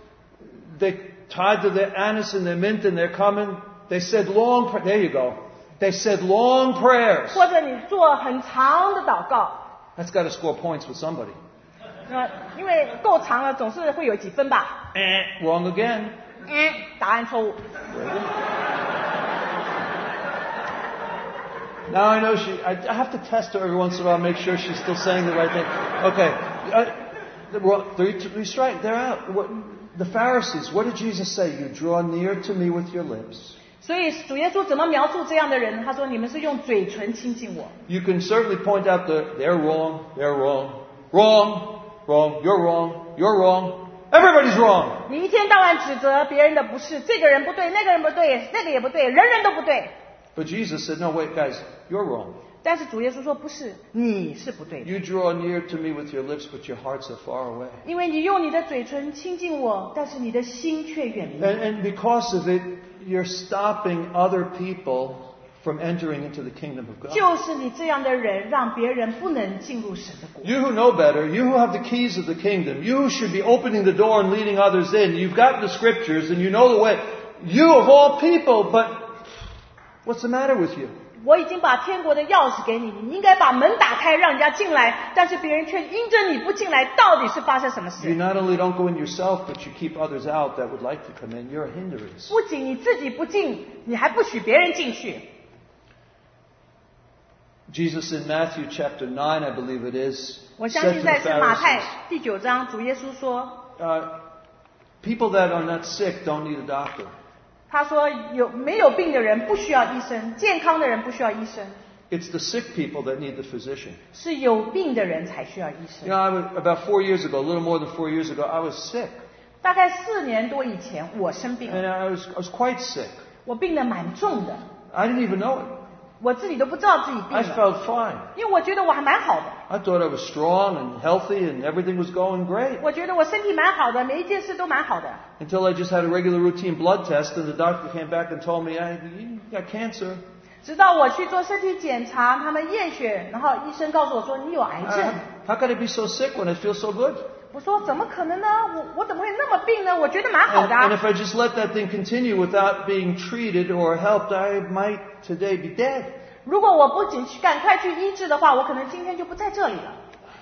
They tied to their anise and their mint and they're coming. They said long, pra- there you go. They said long prayers. 或者你做很长的祷告， That's got to score points with somebody. 那因为够长了，总是会有几分吧。 Eh, wrong again. 嗯，答案错误。 Now I know she, I, I have to test her every once in a while, make sure she's still saying the right thing. Okay. Uh, well, three, three strike, they're out. What, the Pharisees, what did Jesus say? You draw near to me with your lips. 所以主耶稣怎么描述这样的人？他说：“你们是用嘴唇亲近我。” You can certainly point out the, they're wrong, they're wrong, wrong, wrong, you're wrong, you're wrong. Everybody's wrong. 你一天到晚指责别人的不是，这个人不对，那个人不对，那个也不对，人人都不对。 But Jesus said, no, wait, guys, you're wrong. 但是主耶稣说不是，你是不对的， You draw near to me with your lips, but your hearts are far away. 因为你用你的嘴唇亲近我，但是你的心却远离我。 And, and because of it, you're stopping other people from entering into the kingdom of God. 就是你这样的人，让别人不能进入神的国。 You who know better, you who have the keys of the kingdom, you who should be opening the door and leading others in, you've got the scriptures and you know the way. You of all people, but what's the matter with you? 我已经把天国的钥匙给你，你应该把门打开，让人家进来，但是别人却因着你不进来，到底是发生什么 You 事？ not only don't go in yourself, but you keep others out that would like to come in. You're a hindrance. 不仅你自己不进，你还不许别人进去。 Jesus in Matthew chapter nine, I believe it is, 我 said 相 to 信 the 在是马太 Pharisees, 第九章，主耶稣说， uh, people that are not sick don't need a doctor. 他说有没有病的人不需要医生，健康的人不需要医生。 It's the sick people that need the physician. 是有病的人才需要医 You 生。 know, I was, about four years ago, a little more than four years ago, I was sick. 大概四年多以前，我生病 And 了， I was, I was quite sick. 我病得蛮重的， I didn't even know it. 我自己都不知道自己病 I 了， felt fine. 因为我觉得我还蛮好的， I thought I was strong and healthy and everything was going great. 我觉得我身体蛮好的，每一件事都蛮好的。 Until I just had a regular routine blood test and the doctor came back and told me, I, you got cancer. 直到我去做身体检查，他们验血，然后医生告诉我说你有癌症。 I, how could I be so sick when I feel so good? 我说怎么可能呢？我我怎么会那么病呢？我觉得蛮好 And, 的、 and 啊。 if I just let that thing continue without being treated or helped, I might today be dead. 如果我不仅去赶快去医治的话，我可能今天就不在这里了。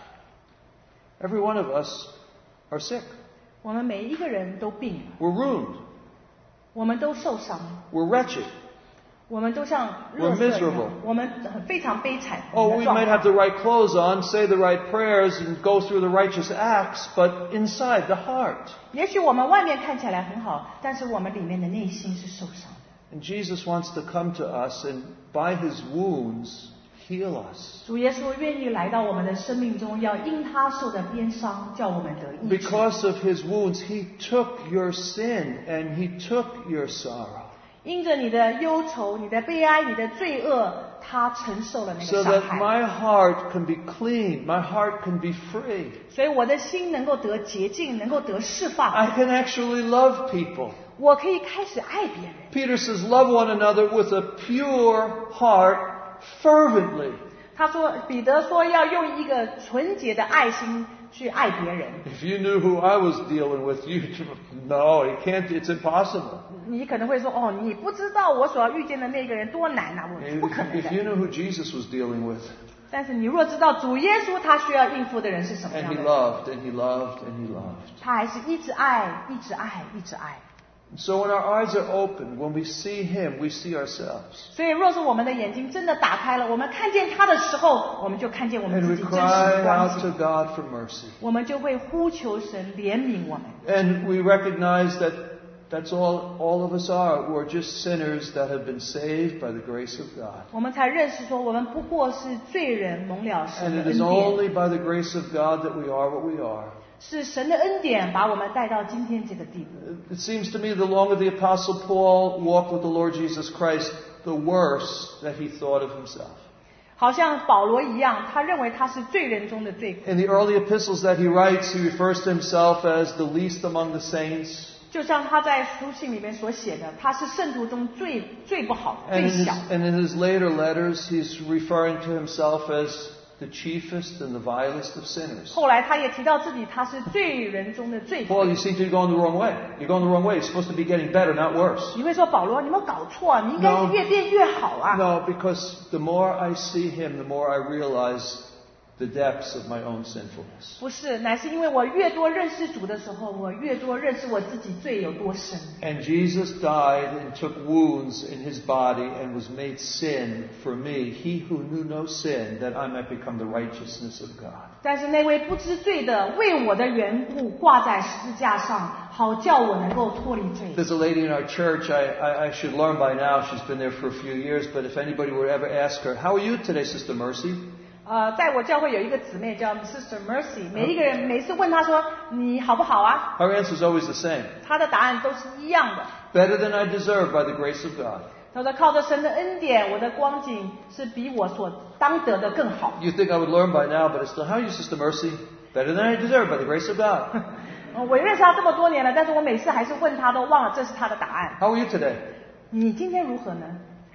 Every one of us are sick. 我们每一个人都病了， We're ruined. 我们都受伤， We're wretched. 我们都像 We're 垃圾一 miserable. 样，我们非常悲惨。 Oh, 我们 we 的状 might 态 have the right clothes on, say the right prayers, and go through the righteous acts, but inside the heart. 也许我们外面看起来很好，但是我们里面的内心是受伤的。 And Jesus wants to come to us and by his wounds heal us. 主耶稣愿意来到我们的生命中，要因他受的鞭伤，叫我们得医治。 Because of his wounds, he took your sin and he took your sorrow. 因着你的忧愁、你的悲哀、你的罪恶，他承受了那 So 个伤 that 害， my heart can be clean, my heart can be free. 所以我的心能够得洁净，能够得释放。 I can actually love people. 我可以开始爱别人。 Peter says, love one another with a pure heart fervently. 他说，彼得说要用一个纯洁的爱心去爱别人。 If you knew who I was dealing with, you no, you can't. It's impossible. 你可能会说，哦，你不知道我所要遇见的那个人多难啊，我 If, 不可能 if you 的。 knew who Jesus was dealing with, 但是你若知道主耶稣他需要应付的人是什么 and 样 he 的人， loved, and he loved, and he loved. 他还是一直爱，一直爱，一直爱。 So when our eyes are open, when we see him, we see ourselves. 所以，若是我们的眼睛真的打开了，我们看见他的时候，我们就看见我们 And 自 we 己真实 cry 的光 out to 景， God for mercy. 我们就会呼求神怜悯我们。 And we recognize that that's all, all of us are. We're just sinners that have been saved by the grace of God. 我们才认识说，我们不过是罪人，蒙了神 And 的 it 恩 is 典， only by the grace of God that we are what we are. 是神的恩典把我们带到今天这个地步。 It seems to me the longer the Apostle Paul walked with the Lord Jesus Christ, the worse that he thought of himself. 好像保罗一样，他认为他是罪人中的罪苦。 In the early epistles that he writes, he refers to himself as the least among the saints. 就像他在书信里面所写的，他是圣徒中最最不好、 And 最 in, his, 小。 and in his later letters, he's referring to himself as the chiefest and the vilest of sinners. 后来他也提到自己，他是罪人中的罪 Paul, 魁。 you seem to be going the wrong way. You're going the wrong way. You're supposed to be getting better, not worse. 你会说保罗，你有没有搞错？你应该是越变越好啊！ No, because the more I see him, the more I realize the depths of my own sinfulness. 不是，乃是因为我越多认识主的时候，我越多认识我自己罪有多深。 And Jesus died and took wounds in his body and was made sin for me, he who knew no sin, that I might become the righteousness of God. 但是那位不知罪的，为我的缘故挂在十字架上，好叫我能够脱离罪。 There's a lady in our church, I, I, I should learn by now, she's been there for a few years, but if anybody were to ever ask her, how are you today, Sister Mercy? 呃，在我教会有一个姊妹叫 Sister Mercy， 每一个人每次问她说你好不好啊， Her answer is always the same. 她的答案都是一样的。 Better than I deserve by the grace of God. 她说靠着神的恩典，我的光景是比我所当得的更好。 You think I would learn by now, but it's still, how are you, Sister Mercy? Better than I deserve by the grace of God. 我认识她这么多年了，但是我每次还是问她，都忘了这是她的答案。 How are you today? 你今天如何呢？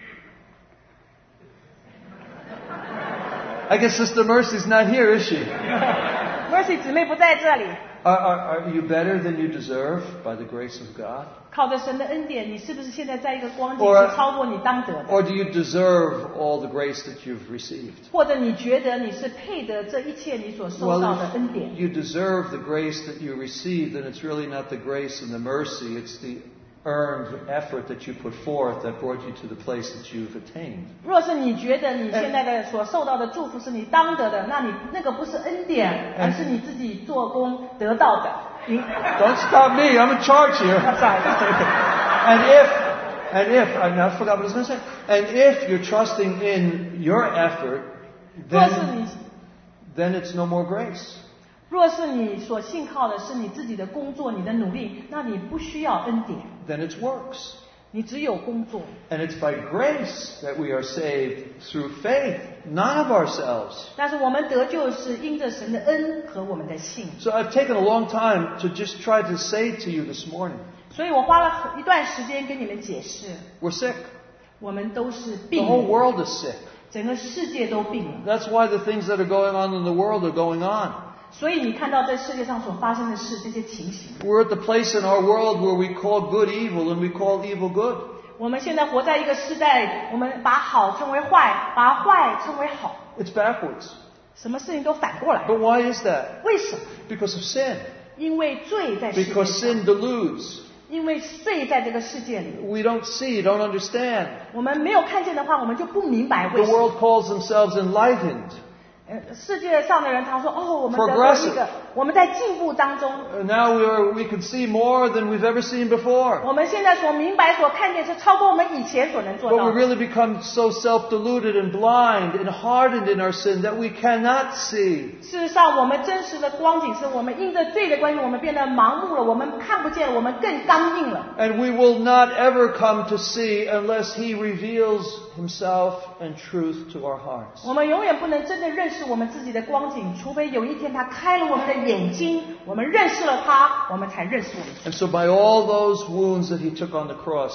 I guess Sister Mercy's not here, is she? Mercy 姊妹不在这里。 Are, are, are you better than you deserve by the grace of God? 靠着神的恩典，你是不是现在在一个光景 Or- 是超过你当得的？ Or do you deserve all the grace that you've received? 或者你觉得你是配得这一切你所受到的 Well, 恩 if 典？ you deserve the grace that you received, then it's really not the grace and the mercy, it's the earned effort that you put forth that brought you to the place that you've attained. 若是你觉得你现在的所受到的祝福是你当得的，那你那个不是恩典，而是你自己做工得到的。你 Don't stop me, I'm in charge here. I'm sorry. And if And if, I now forgot what I was going to say. And if you're trusting in your effort, 若是你 then, then it's no more grace. 若是你所信靠的是你自己的工作、你的努力，那你不需要恩典， Then it's works. 你只有工作。 And it's by grace that we are saved through faith, not of ourselves. 但是我们得救是因着神的恩和我们的信。 So I've taken a long time to just try to say to you this morning, 所以我花了一段时间跟你们解释， we're sick. 我们都是 The 病 whole 人， world is sick. 整个世界都病了。 That's why the things that are going on in the world are going on. 所以你看到这世界上所发生的事，这些情形， We're at the place in our world where we call good evil and we call evil good. 我们现在活在一个时代，我们把好称为坏，把坏称为好， It's backwards. 什么事情都反过来。 But why is that? 为什么？ Because of sin. 因为罪在世界 Because 上， sin deludes. 因为罪在这个世界里， We don't see, don't understand. 我们没有看见的话，我们就不明白 The 为什么。 world calls themselves enlightened. 呃，世界上的人他说：“哦，我们得到一个，我们在进步当中， And now we are, we can see more than we've ever seen before. 我们现在所明白、所看见是超过我们以前所能做 But 到 we 的。 really become so self-deluded and blind and hardened in our sin that we cannot see. 事实上，我们真实的光景是我们因着罪的关系，我们变得盲目了，我们看不见了，我们更刚硬了。 And we will not ever come to see unless He reveals Himself and truth to our hearts. 我们永远不能真的认识我们自己的光景，除非有一天他开了我们的眼睛，我们认识了他，我们才认识我们自己。 And so by all those wounds that He took on the cross,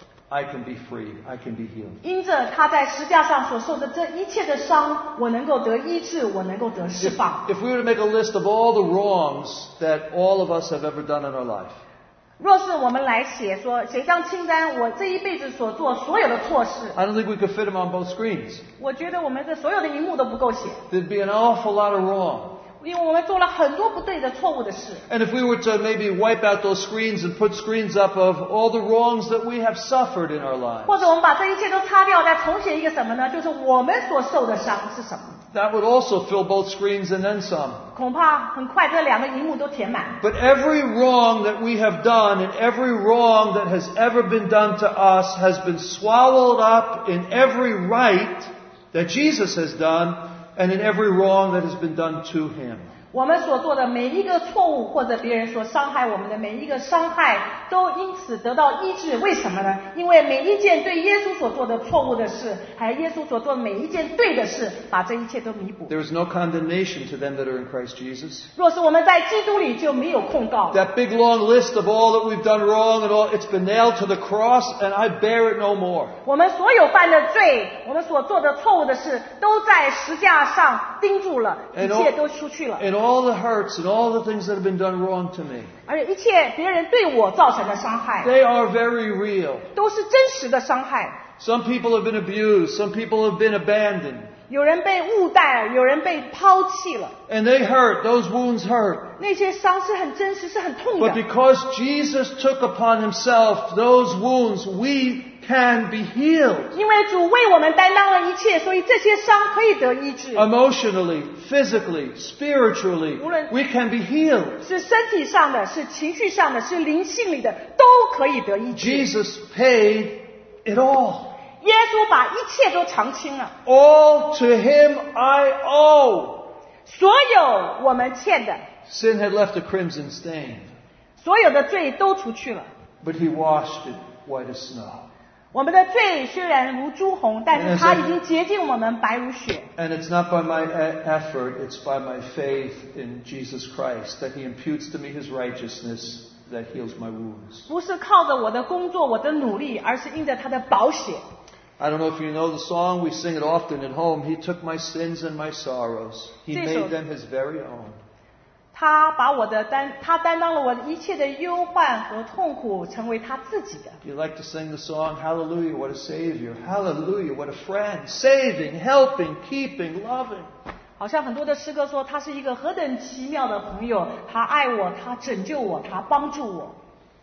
I can be freed. I can be healed. 因着他在石架上所受的这一切的伤，我能够得医治，我能够得释 If, 放。 if we were to make a list of all the wrongs that all of us have ever done in our life, 若是我们来写说写一张清单，我这一辈子所做所有的错事， I don't think we could fit them on both screens. 我觉得我们这所有的荧幕都不够写， There'd be an awful lot of wrong. 因为我们做了很多不对的、错误的事。 And if we were to maybe wipe out those screens and put screens up of all the wrongs that we have suffered in our lives, 或者我们把这一切都擦掉，再重写一个什么呢？就是我们所受的伤是什么？ that would also fill both screens and then some. 恐怕很快这两个荧幕都填满。 But every wrong that we have done and every wrong that has ever been done to us has been swallowed up in every right that Jesus has done and in every wrong that has been done to Him. 我们所做的每一个错误，或者别人所伤害我们的每一个伤害，都因此得到医治。为什么呢？因为每一件对耶稣所做的错误的事，还有耶稣所做的每一件对的事，把这一切都弥补。 There is no condemnation to them that are in Christ Jesus. 若是我们在基督里，就没有控告。 That big long list of all that we've done wrong and all, it's been nailed to the cross and I bear it no more. 我们所有犯的罪，我们所做的错误的事，都在石架上钉住了，一 And all, 切都出去了。 and all the hurts and all the things that have been done wrong to me, 而且一切别人对我造成的伤害， they are very real. 都是真实的伤害。 Some people have been abused. Some people have been abandoned. 有人被误带了，有人被抛弃了， And they hurt. Those wounds hurt. 那些伤是很真实，是很痛 But 的。 because Jesus took upon Himself those wounds, we can be healed. 因为主为我们担当了一切，所以这些伤可以得医治， Emotionally, physically, spiritually, we can be healed. 是身体上的，是情绪上的，是灵性里的，都可以得医治。 Jesus paid it all. 耶稣把一切都偿清了， All to Him I owe. 所有我们欠的， Sin had left a crimson stain, 所有的罪都除去了。 but He washed it white as snow. 我们的罪虽然如朱红，但是它已经洁净我们白如雪。 And it's not by my e- effort, it's by my faith in Jesus Christ that He imputes to me His righteousness that heals my wounds. 不是靠着我的工作、我的努力，而是因着他的宝血。 I don't know if you know the song, we sing it often at home. He took my sins and my sorrows. He 这首- made them His very own. 他把我的担，他担当了我的一切的忧患和痛苦，成为他自己的。 You like to sing the song, Hallelujah, what a Savior. Hallelujah, what a friend. Saving, helping, keeping, loving. 好像很多的诗歌说，他是一个何等奇妙的朋友，他爱我，他拯救我，他帮助我。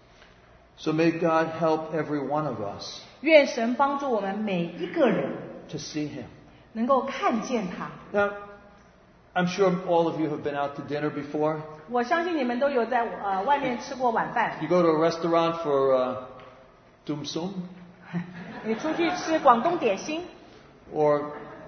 So may God help every one of us 愿神帮助我们每一个人 to see Him. 能够看见他。 Now, I'm sure all of you have been out to dinner before. 我相信你们都有在呃外面吃过晚饭， You go to a restaurant for uh, dim sum, 你出去吃广东点心， or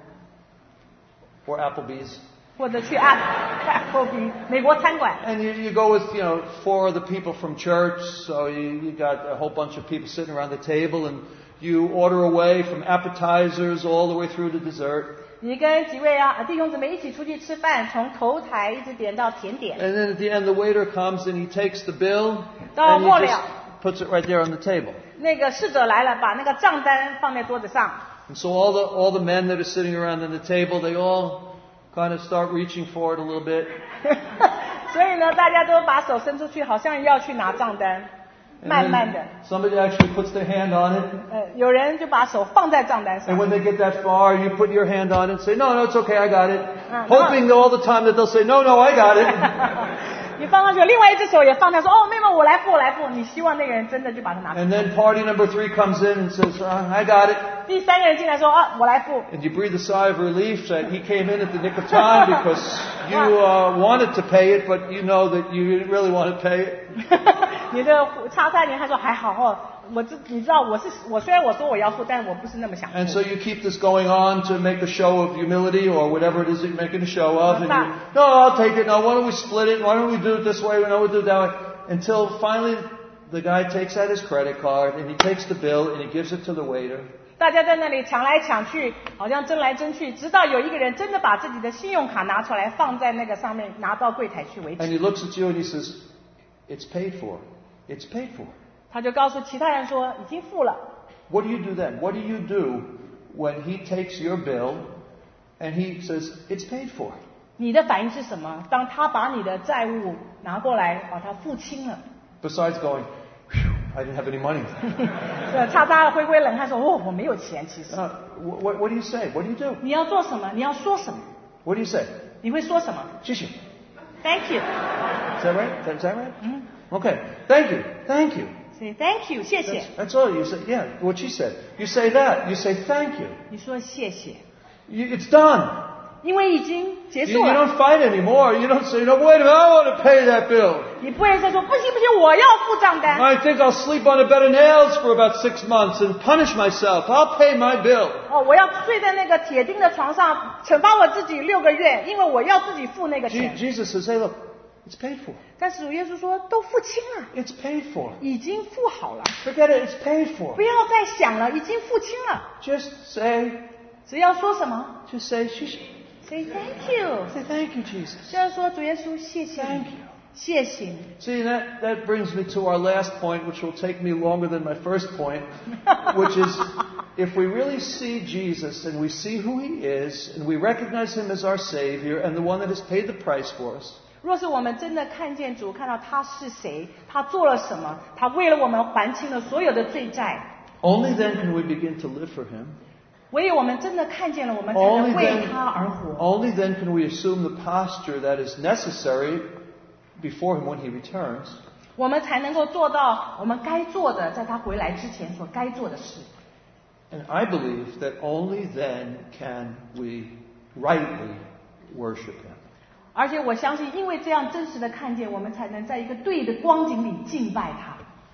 or Applebee's. 或者去阿波比美国餐馆， And you, you go with, you know, four other people from church, so you, you got a whole bunch of people sitting around the table, and you order away from appetizers all the way through to dessert. 你跟几位啊弟兄姊妹一起出去吃饭，从头台一直点到甜点。 And then at the end, the waiter comes and he takes the bill, 到 and 末 he 了 just puts it right there on the table. 那个侍者来了，把那个账单放在桌子上。 And so all the all the men that are sitting around on the table, they all kind of start reaching for it a little bit. 所以呢，大家都把手伸出去，好像要去拿账单， And 慢慢的， then somebody actually puts their hand on it. 呃，有人就把手放在账单 And 上。 when they get that far, you put your hand on it and say, no, no, it's okay, I got it. Uh, Hoping no. all the time that they'll say, no, no, I got it. 你放上去，另外一只手也放下，说哦，妹妹我来付，我来付。你希望那个人真的就把它拿出 And then party number three comes in and says, uh, I got it. 第三个人进来说啊，我来付。 And you breathe a sigh of relief that he came in at the nick of time because you uh, wanted to pay it, but you know that you didn't really want to pay it. 你的差三年，他说还好哦，我知你知道我是我虽然我说我要付，但我不是那么想付。 And so you keep this going on to make a show of humility or whatever it is that you're making a show of. And you, no, I'll take it. Now, why don't we split it? Why don't we do it this way? Why don't we do it that way? Until finally the guy takes out his credit card and he takes the bill and he gives it to the waiter. 大家在那里抢来抢去，好像争来争去，直到有一个人真的把自己的信用卡拿出来，放在那个上面，拿到柜台去为 And 止。 he looks at you and he says, it's paid for. It's paid for. 他就告诉其他人说已经付了。 What do you do then? What do you do when he takes your bill and he says, it's paid for? 你的反应是什么？当他把你的债务拿过来，把它付清了。 Besides going, "Phew, I didn't have any money." 对，叉叉挥挥冷汗说：“哦，我没有钱。”其实 Uh, what, what do you say? What do you do? 你要做什么？你要说什么？ What do you say? 你会说什么 Shishi. ？Thank you， Is that right? Is that right? 嗯 Okay. Thank you. Thank you. ，say Thank you，谢谢 That's,。that's all you say. Yeah, what she said. You say that. You say thank you. 你说谢谢， you it's done. 因为已经结 You, 束 you 了。 don't fight anymore. You don't say, no, wait a minute, I want to pay that bill. 你不会再说不行不行，我要付账单。 I think I'll sleep on a bed of nails for about six months and punish myself. I'll pay my bill. 哦，我要睡在那个铁钉的床上，惩罚我自己六个月，因为我要自己付那个 Je- 钱。 Jesus says, hey, look, it's paid for. 但是主耶稣说都付清了， It's paid for. 已经付好了， Forget it, it's paid for. 不要再想了，已经付清了。 Just say, 只要说什么 just say, shishi. ，say Thank you， Say thank you, Jesus. 就要说主耶稣谢谢 Thank 你 you.， 谢谢你。 See, that, that brings me to our last point, which will take me longer than my first point, which is if we really see Jesus and we see who he is and we recognize him as our Savior and the one that has paid the price for us, 若是我们真的看见主，看到他是谁，他做了什么，他为了我们还清了所有的罪债， only then can we begin to live for him. 唯有我们真的看见了，我们才 Only 能为 then, 他而活。 only then can we assume the posture that is necessary before him when he returns. 我们才能够做到我们该做的，在他回来之前所该做的事。 And I believe that only then can we rightly worship him. 而且我相信，因为这样真实的看见，我们才能在一个对的光景里敬拜他。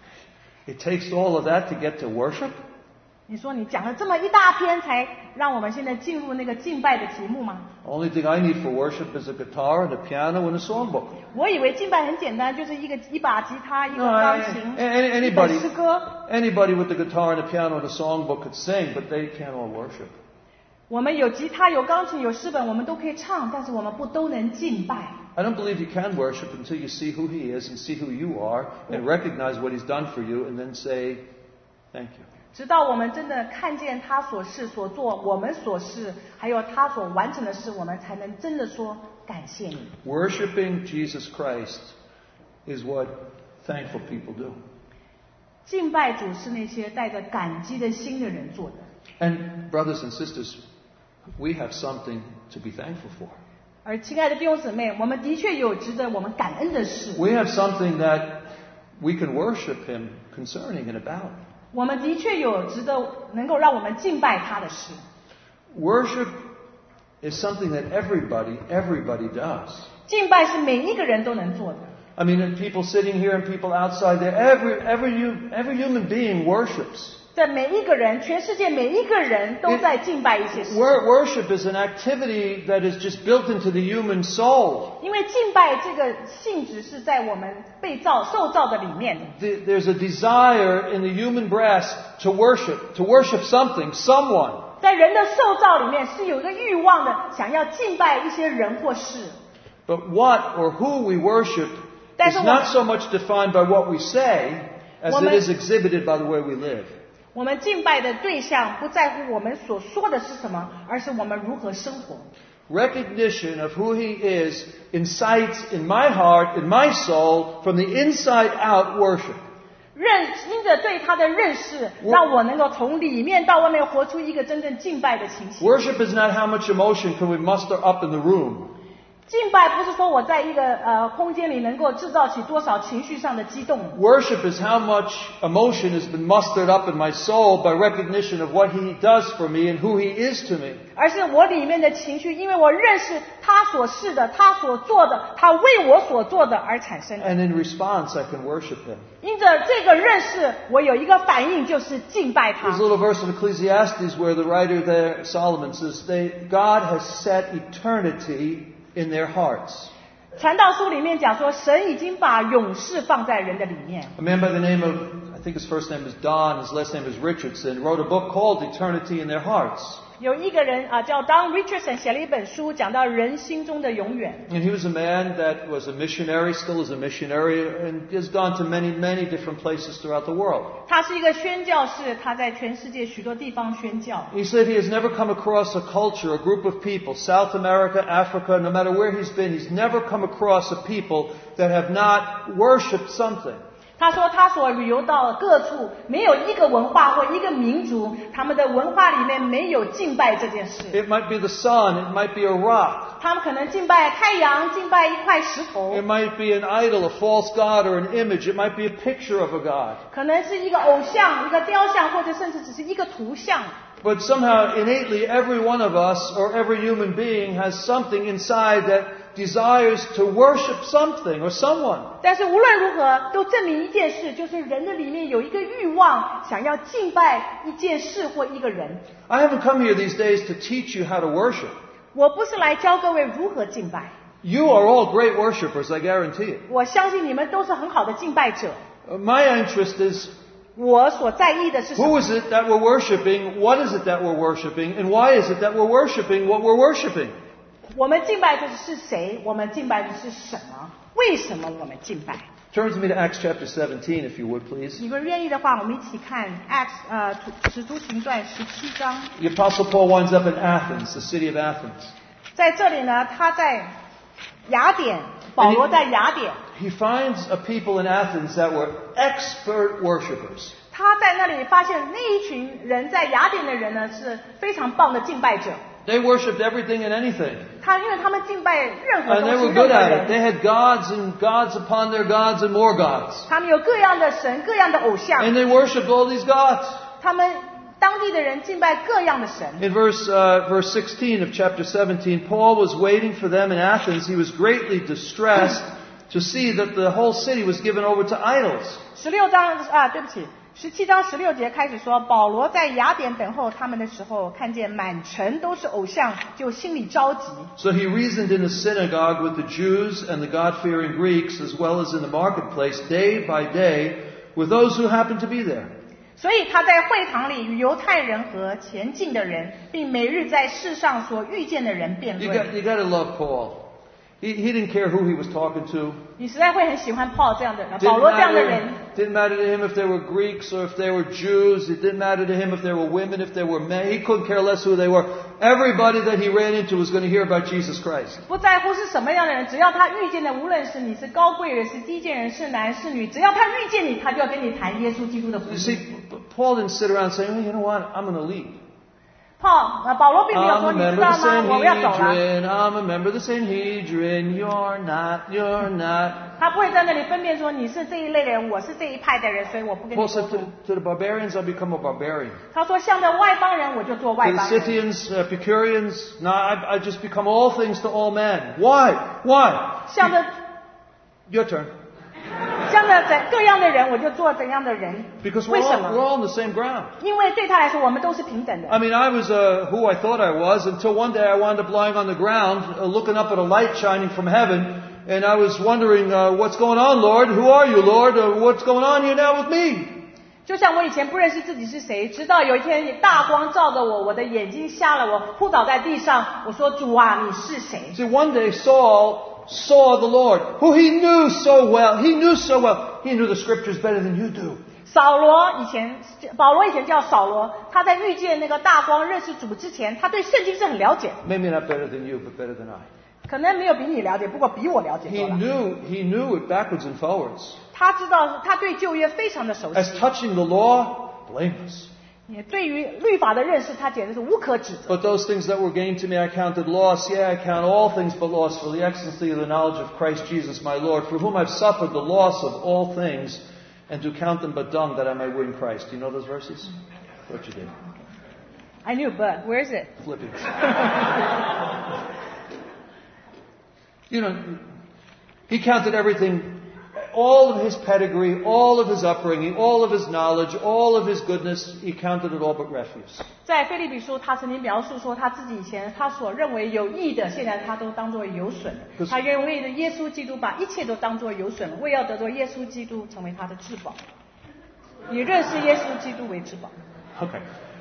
It takes all of that to get to worship. 你说你讲了这么一大篇，才让我们现在进入那个敬拜的题目吗？ Only thing I need for worship is a guitar and a piano and a songbook. 我以为敬拜很简单，就是一个一把吉他，一个 No, 钢 I- 琴， any- 一本 anybody, 诗歌。 anybody with the guitar and a piano and a songbook could sing, but they can't all worship. 我们有吉他，有钢琴，有诗本，我们都可以唱，但是我们不都能敬拜。 I don't believe you can worship until you see who he is and see who you are and recognize what he's done for you and then say, thank you. 直到我们真的看见他所事所做，我们所事，还有他所完成的事，我们才能真的说感谢你。 Worshipping Jesus Christ is what thankful people do. 敬拜主是那些带着感激的心的人做的。 And brothers and sisters, we have something to be thankful for. 而亲爱的弟兄姊妹，我们的确有值得我们感恩的事， We have something that we can worship him concerning and about. 我们的确有值得能够让我们敬拜他的事。 Worship is something that everybody, everybody does. 敬拜是每一个人都能做的。 I mean, and people sitting here and people outside there, every, every, hu- every human being worships. 在每一个人，全世界每一个人都在敬拜一些事。 Worship is an activity that is just built into the human soul. 因为敬拜这个性质是在我们被造、受造的里面的。 There's a desire in the human breast to worship, to worship something, someone. 在人的受造里面是有一个欲望的，想要敬拜一些人或事。 But what or who we worship is not so much defined by what we say as it is exhibited by the way we live. 我们敬拜的对象不在乎我们所说的是什么，而是我们如何生活。 Recognition of who He is incites in my heart, in my soul, from the inside out worship. 认因着对他的认识，让我能够从里面到外面活出一个真正敬拜的情形。 Worship is not how much emotion can we muster up in the room. 敬拜不是说我在一个呃空间里能够制造起多少情绪上的激动。 Worship is how much emotion has been mustered up in my soul by recognition of what He does for me and who He is to me. 而是我里面的情绪，因为我认识他所是的，他所做的，他为我所做的而产生的。 And in response, I can worship Him. 因着这个认识，我有一个反应，就是敬拜他。 There's a little verse in Ecclesiastes where the writer there, Solomon, says, they, God has set eternity in their hearts. 传道书里面讲说，神已经把永世放在人的里面。 A man by the name of, I think his first name is Don, his last name is Richardson, wrote a book called Eternity in Their Hearts. 有一个人啊，叫 Don Richardson 写了一本书，讲到人心中的永远。 And he was a man that was a missionary, still is a missionary, and has gone to many, many different places throughout the world. 他是一个宣教士，他在全世界许多地方宣教。 He said he has never come across a culture, a group of people, South America, Africa, no matter where he's been, he's never come across a people that have not worshipped something. 他说他所旅游到各处，没有一个文化或一个民族，他们的文化里面没有敬拜这件事。 It might be the sun, it might be a rock. 他们可能敬拜太阳，敬拜一块石头。 It might be an idol, a false god, or an image. It might be a picture of a god. 可能是一个偶像，一个雕像，或者甚至只是一个图像。 But somehow, innately, every one of us, or every human being, has something inside that desires to worship something or someone. 但是无论如何，都证明一件事，就是人的里面有一个欲望，想要敬拜一件事或一个人。 I haven't come here these days to teach you how to worship. 我不是来教各位如何敬拜。 You are all great worshipers, I guarantee it. 我相信你们都是很好的敬拜者。 Uh, My interest is, 我所在意的是什 who 么？ is it that we're worshiping? What is it that we're worshiping? And why is it that we're worshiping what we're worshiping? 我们敬拜的是谁？我们敬拜的是什么？为什么我们敬拜？ Turn with me to Acts chapter seventeen, if you would, please. 如果愿意的话，我们一起看 Acts 呃使徒行传十七章。 The Apostle Paul winds up in Athens, the city of Athens. 在这里呢，他在雅典，保罗在雅典。 He finds a people in Athens that were expert worshipers. 他在那里发现那一群人在雅典的人呢是非常棒的敬拜者。 They worshipped everything and anything. 他因为他们敬拜任何 And 东 they 西， were 任 good 何 at it. They 人。 had gods and gods upon their gods and more gods. 他们有各样的神，各样的偶像。 And they worshipped all these gods. 他们当地的人敬拜各样的神。 In verse, uh, verse sixteen of chapter seventeen, Paul was waiting for them in Athens. He was greatly distressed to see that the whole city was given over to idols. 十六章啊，对不起，十七章十六节开始说，保罗在雅典等候他们的时候，看见满城都是偶像，就心里着急。 So he reasoned in the synagogue with the Jews and the God-fearing Greeks, as well as in the marketplace, day by day, with those who happened to be there. 所以他在会堂里与犹太人和前进的人，并每日在世上所遇见的人辩 You 论。 got, you got to love Paul. He, he didn't care who he was talking to. 你实在会很喜欢 Paul 这样的人， Didn't 保罗这样的人。 matter, didn't matter to him if they were Greeks or if they were Jews. It didn't matter to him if they were women, if they were men. He couldn't care less who they were. Everybody that he ran into was going to hear about Jesus Christ. 不在乎是什么样的人，只要他遇见的，无论是你是高贵人、是低贱人、是男是女，只要他遇见你，他就要跟你谈耶稣基督的福 You 音。 see, Paul didn't sit around saying, oh, you know what, I'm going to leave. Paul 呃保罗并没有 I'm 说， a 你 member 知 of 道 the 吗？我要走了。 Sanhedrin. I'm a member of the Sanhedrin. You're not. You're not. 他不会在那里分辨说你是这一类人，我是这一派的人，所以我不跟你 Paul 沟 said 通 to,。to the barbarians, I'll become a barbarian. 他说向着外邦人，我就做外 To the 邦人。 Scythians, uh, Epicureans, no, I, I just become all things to all men. Why? Why? 向着 Your turn. 向样的怎各样的人，我就做怎样的人。 Because 为 we're 什 all, 么？ we're all on the same ground. 因为对他来说，我们都是平等的。 I mean, I was uh, who I thought I was until one day I wound up lying on the ground, uh, looking up at a light shining from heaven, and I was wondering, uh, what's going on, Lord? Who are you, Lord? Uh, what's going on here now with me? 就像我以前不认识自己是谁，直到有一天大光照着我，我的眼睛瞎了，我扑倒在地上，我说主啊，你是谁？ See, one day Saul saw the Lord, who he knew so well. He knew so well. He knew the scriptures better than you do. 扫罗以前，保罗以前叫扫罗，他在遇见那个大光认识主之前，他对圣经是很了解， Maybe not better than you, but better than I. 可能没有比你了解，不过比我了解 He 多了。 knew, he knew it backwards and forwards. 他知道，他对旧约非常的熟 As 悉， touching the law, blameless. 也对于律法的认识，他简直是无可指责。 But those things that were gained to me I counted loss. Yea, I count all things but loss for the excellency of the knowledge of Christ Jesus my Lord, for whom I've suffered the loss of all things, and to count them but dung that I may win Christ. Do you know those verses? Thought you did. I knew, but where is it? Philippians. You know, he counted everything, all of his pedigree, all of his upbringing, all of his knowledge, all of his goodness, he counted it all but refuse. 在腓立比书，他曾经描述说，他自己以前他所认为有益的，现在他都当作有损的。他认为的耶稣基督把一切都当作有损了，为要得着耶稣基督成为他的至宝，以认识耶稣基督为至宝。 Okay.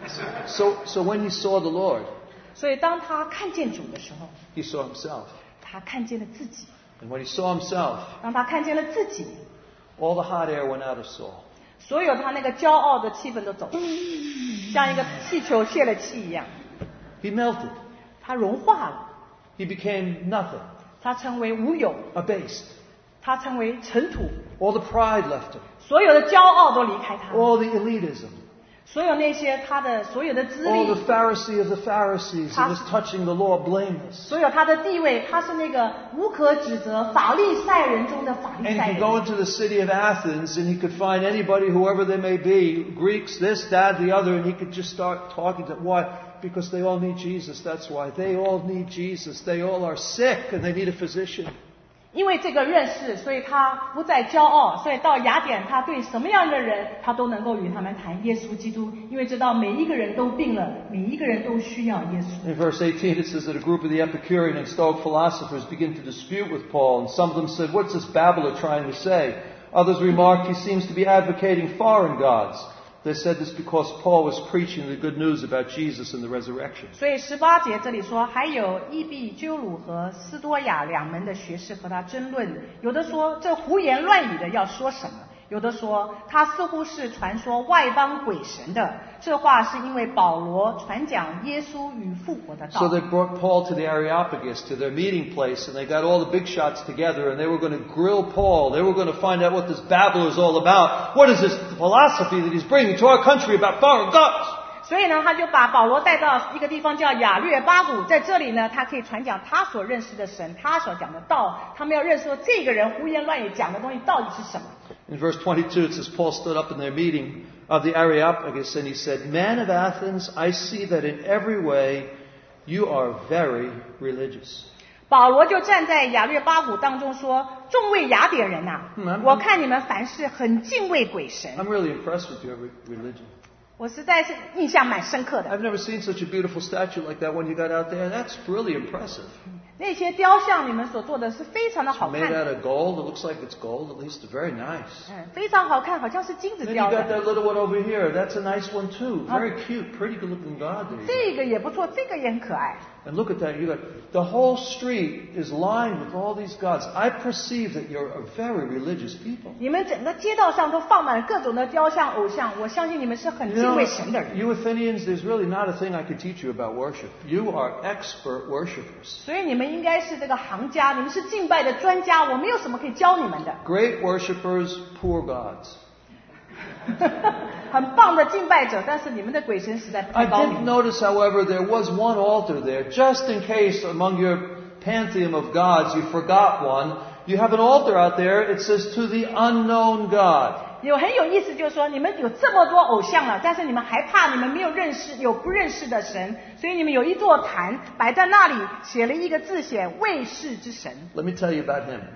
So, so when he saw the Lord, 所以当他看见主的时候， he saw himself. 他看见了自己。 And when he saw himself, 当他看见了自己， all the hot air went out of Saul. 所有他那个骄傲的气氛都走了，像一个气球泄了气一样， He melted. 他融化了， He became nothing, 他成为无有， abased. 他成为尘土， All the pride left him. 所有的骄傲都离开他， All the elitism. 所有那些他的所有的资 All 历 the，Pharisee of the Pharisees who was touching the law blameless. 所有他的地位，他是那个无可指责法利赛人中的法利 And 赛 he could go 人。 into the city of Athens and he could find anybody, whoever they may be, Greeks, this, that, the other, and he could just start talking to them. Why? Because they all need Jesus. That's why. They all need Jesus. They all are sick and they need a physician. 因为这个认识，所以他不再骄傲，所以到雅典，他对什么样的人，他都能够与他们谈耶稣基督，因为知道每一个人都病了，每一个人都需要耶稣。 In verse eighteen it says that a group of the Epicurean and Stoic philosophers begin to dispute with Paul, and some of them said, "What's this babbler trying to say?" Others remarked, "He seems to be advocating foreign gods." They said this because Paul was preaching the good news about Jesus and the resurrection. 所以十八节这里说，还有伊壁鸠鲁和斯多亚两门的学士和他争论，有的说这胡言乱语的要说什么，有的说他似乎是传说外邦鬼神的，这话是因为保罗传讲耶稣与复活的道。 So they brought Paul to the Areopagus, to their meeting place, and they got all the big shots together, and they were going to grill Paul. They were going to find out what this babbler is all about. What is this philosophy that he's bringing to our country about foreign gods? 所以呢，他就把保罗带到一个地方叫雅略巴谷，在这里呢，他可以传讲他所认识的神，他所讲的道。他们要认识说这个人胡言乱语讲的东西到底是什么。 In verse twenty-two, it says, Paul stood up in their meeting of the Areopagus, and he said, "Men of Athens, I see that in every way you are very religious." 保罗就站在雅略巴谷当中说：“众位雅典人呐、啊嗯我看你们凡事很敬畏鬼神， I'm really impressed with your re- religion. 我实在是印象蛮深刻的。 I've never seen such a beautiful statue like that when you got out there. That's really impressive. 那些雕像你们所做的是非常的好 Made 看 out 的， of gold. It looks like it's gold. At least very nice. 嗯，非常好看，好像是金子 Then you 雕 got 的。 that little one over here. That's a nice one too. Very cute. Pretty good looking God there. you 这个也不错，这个也很可爱。 go. And look at that. You got the whole street is lined with all these gods. I perceive that you're a very religious people. 你们整个街道上都放满了各种的雕像、偶像，我相信你们是很 You 敬 know, 畏神的人。 you Athenians, there's really not a thing I could teach you about worship. You are expert worshipers. 所以你们应该是这个行家，你们是敬拜的专家，我没有什么可以教你们的。 Great worshipers, poor gods. 很棒的敬拜者，但是你们的鬼神实在 I 太高 did 明。 notice, however, there was one altar there, just in case among your pantheon of gods you forgot one. You have an altar out there. It says, "To the unknown God." 有很有意思，就是说你们有这么多偶像了，但是你们还怕你们没有认识有不认识的神，所以你们有一座坛摆在那里，写了一个字，写未识之神。 Let me tell you about him.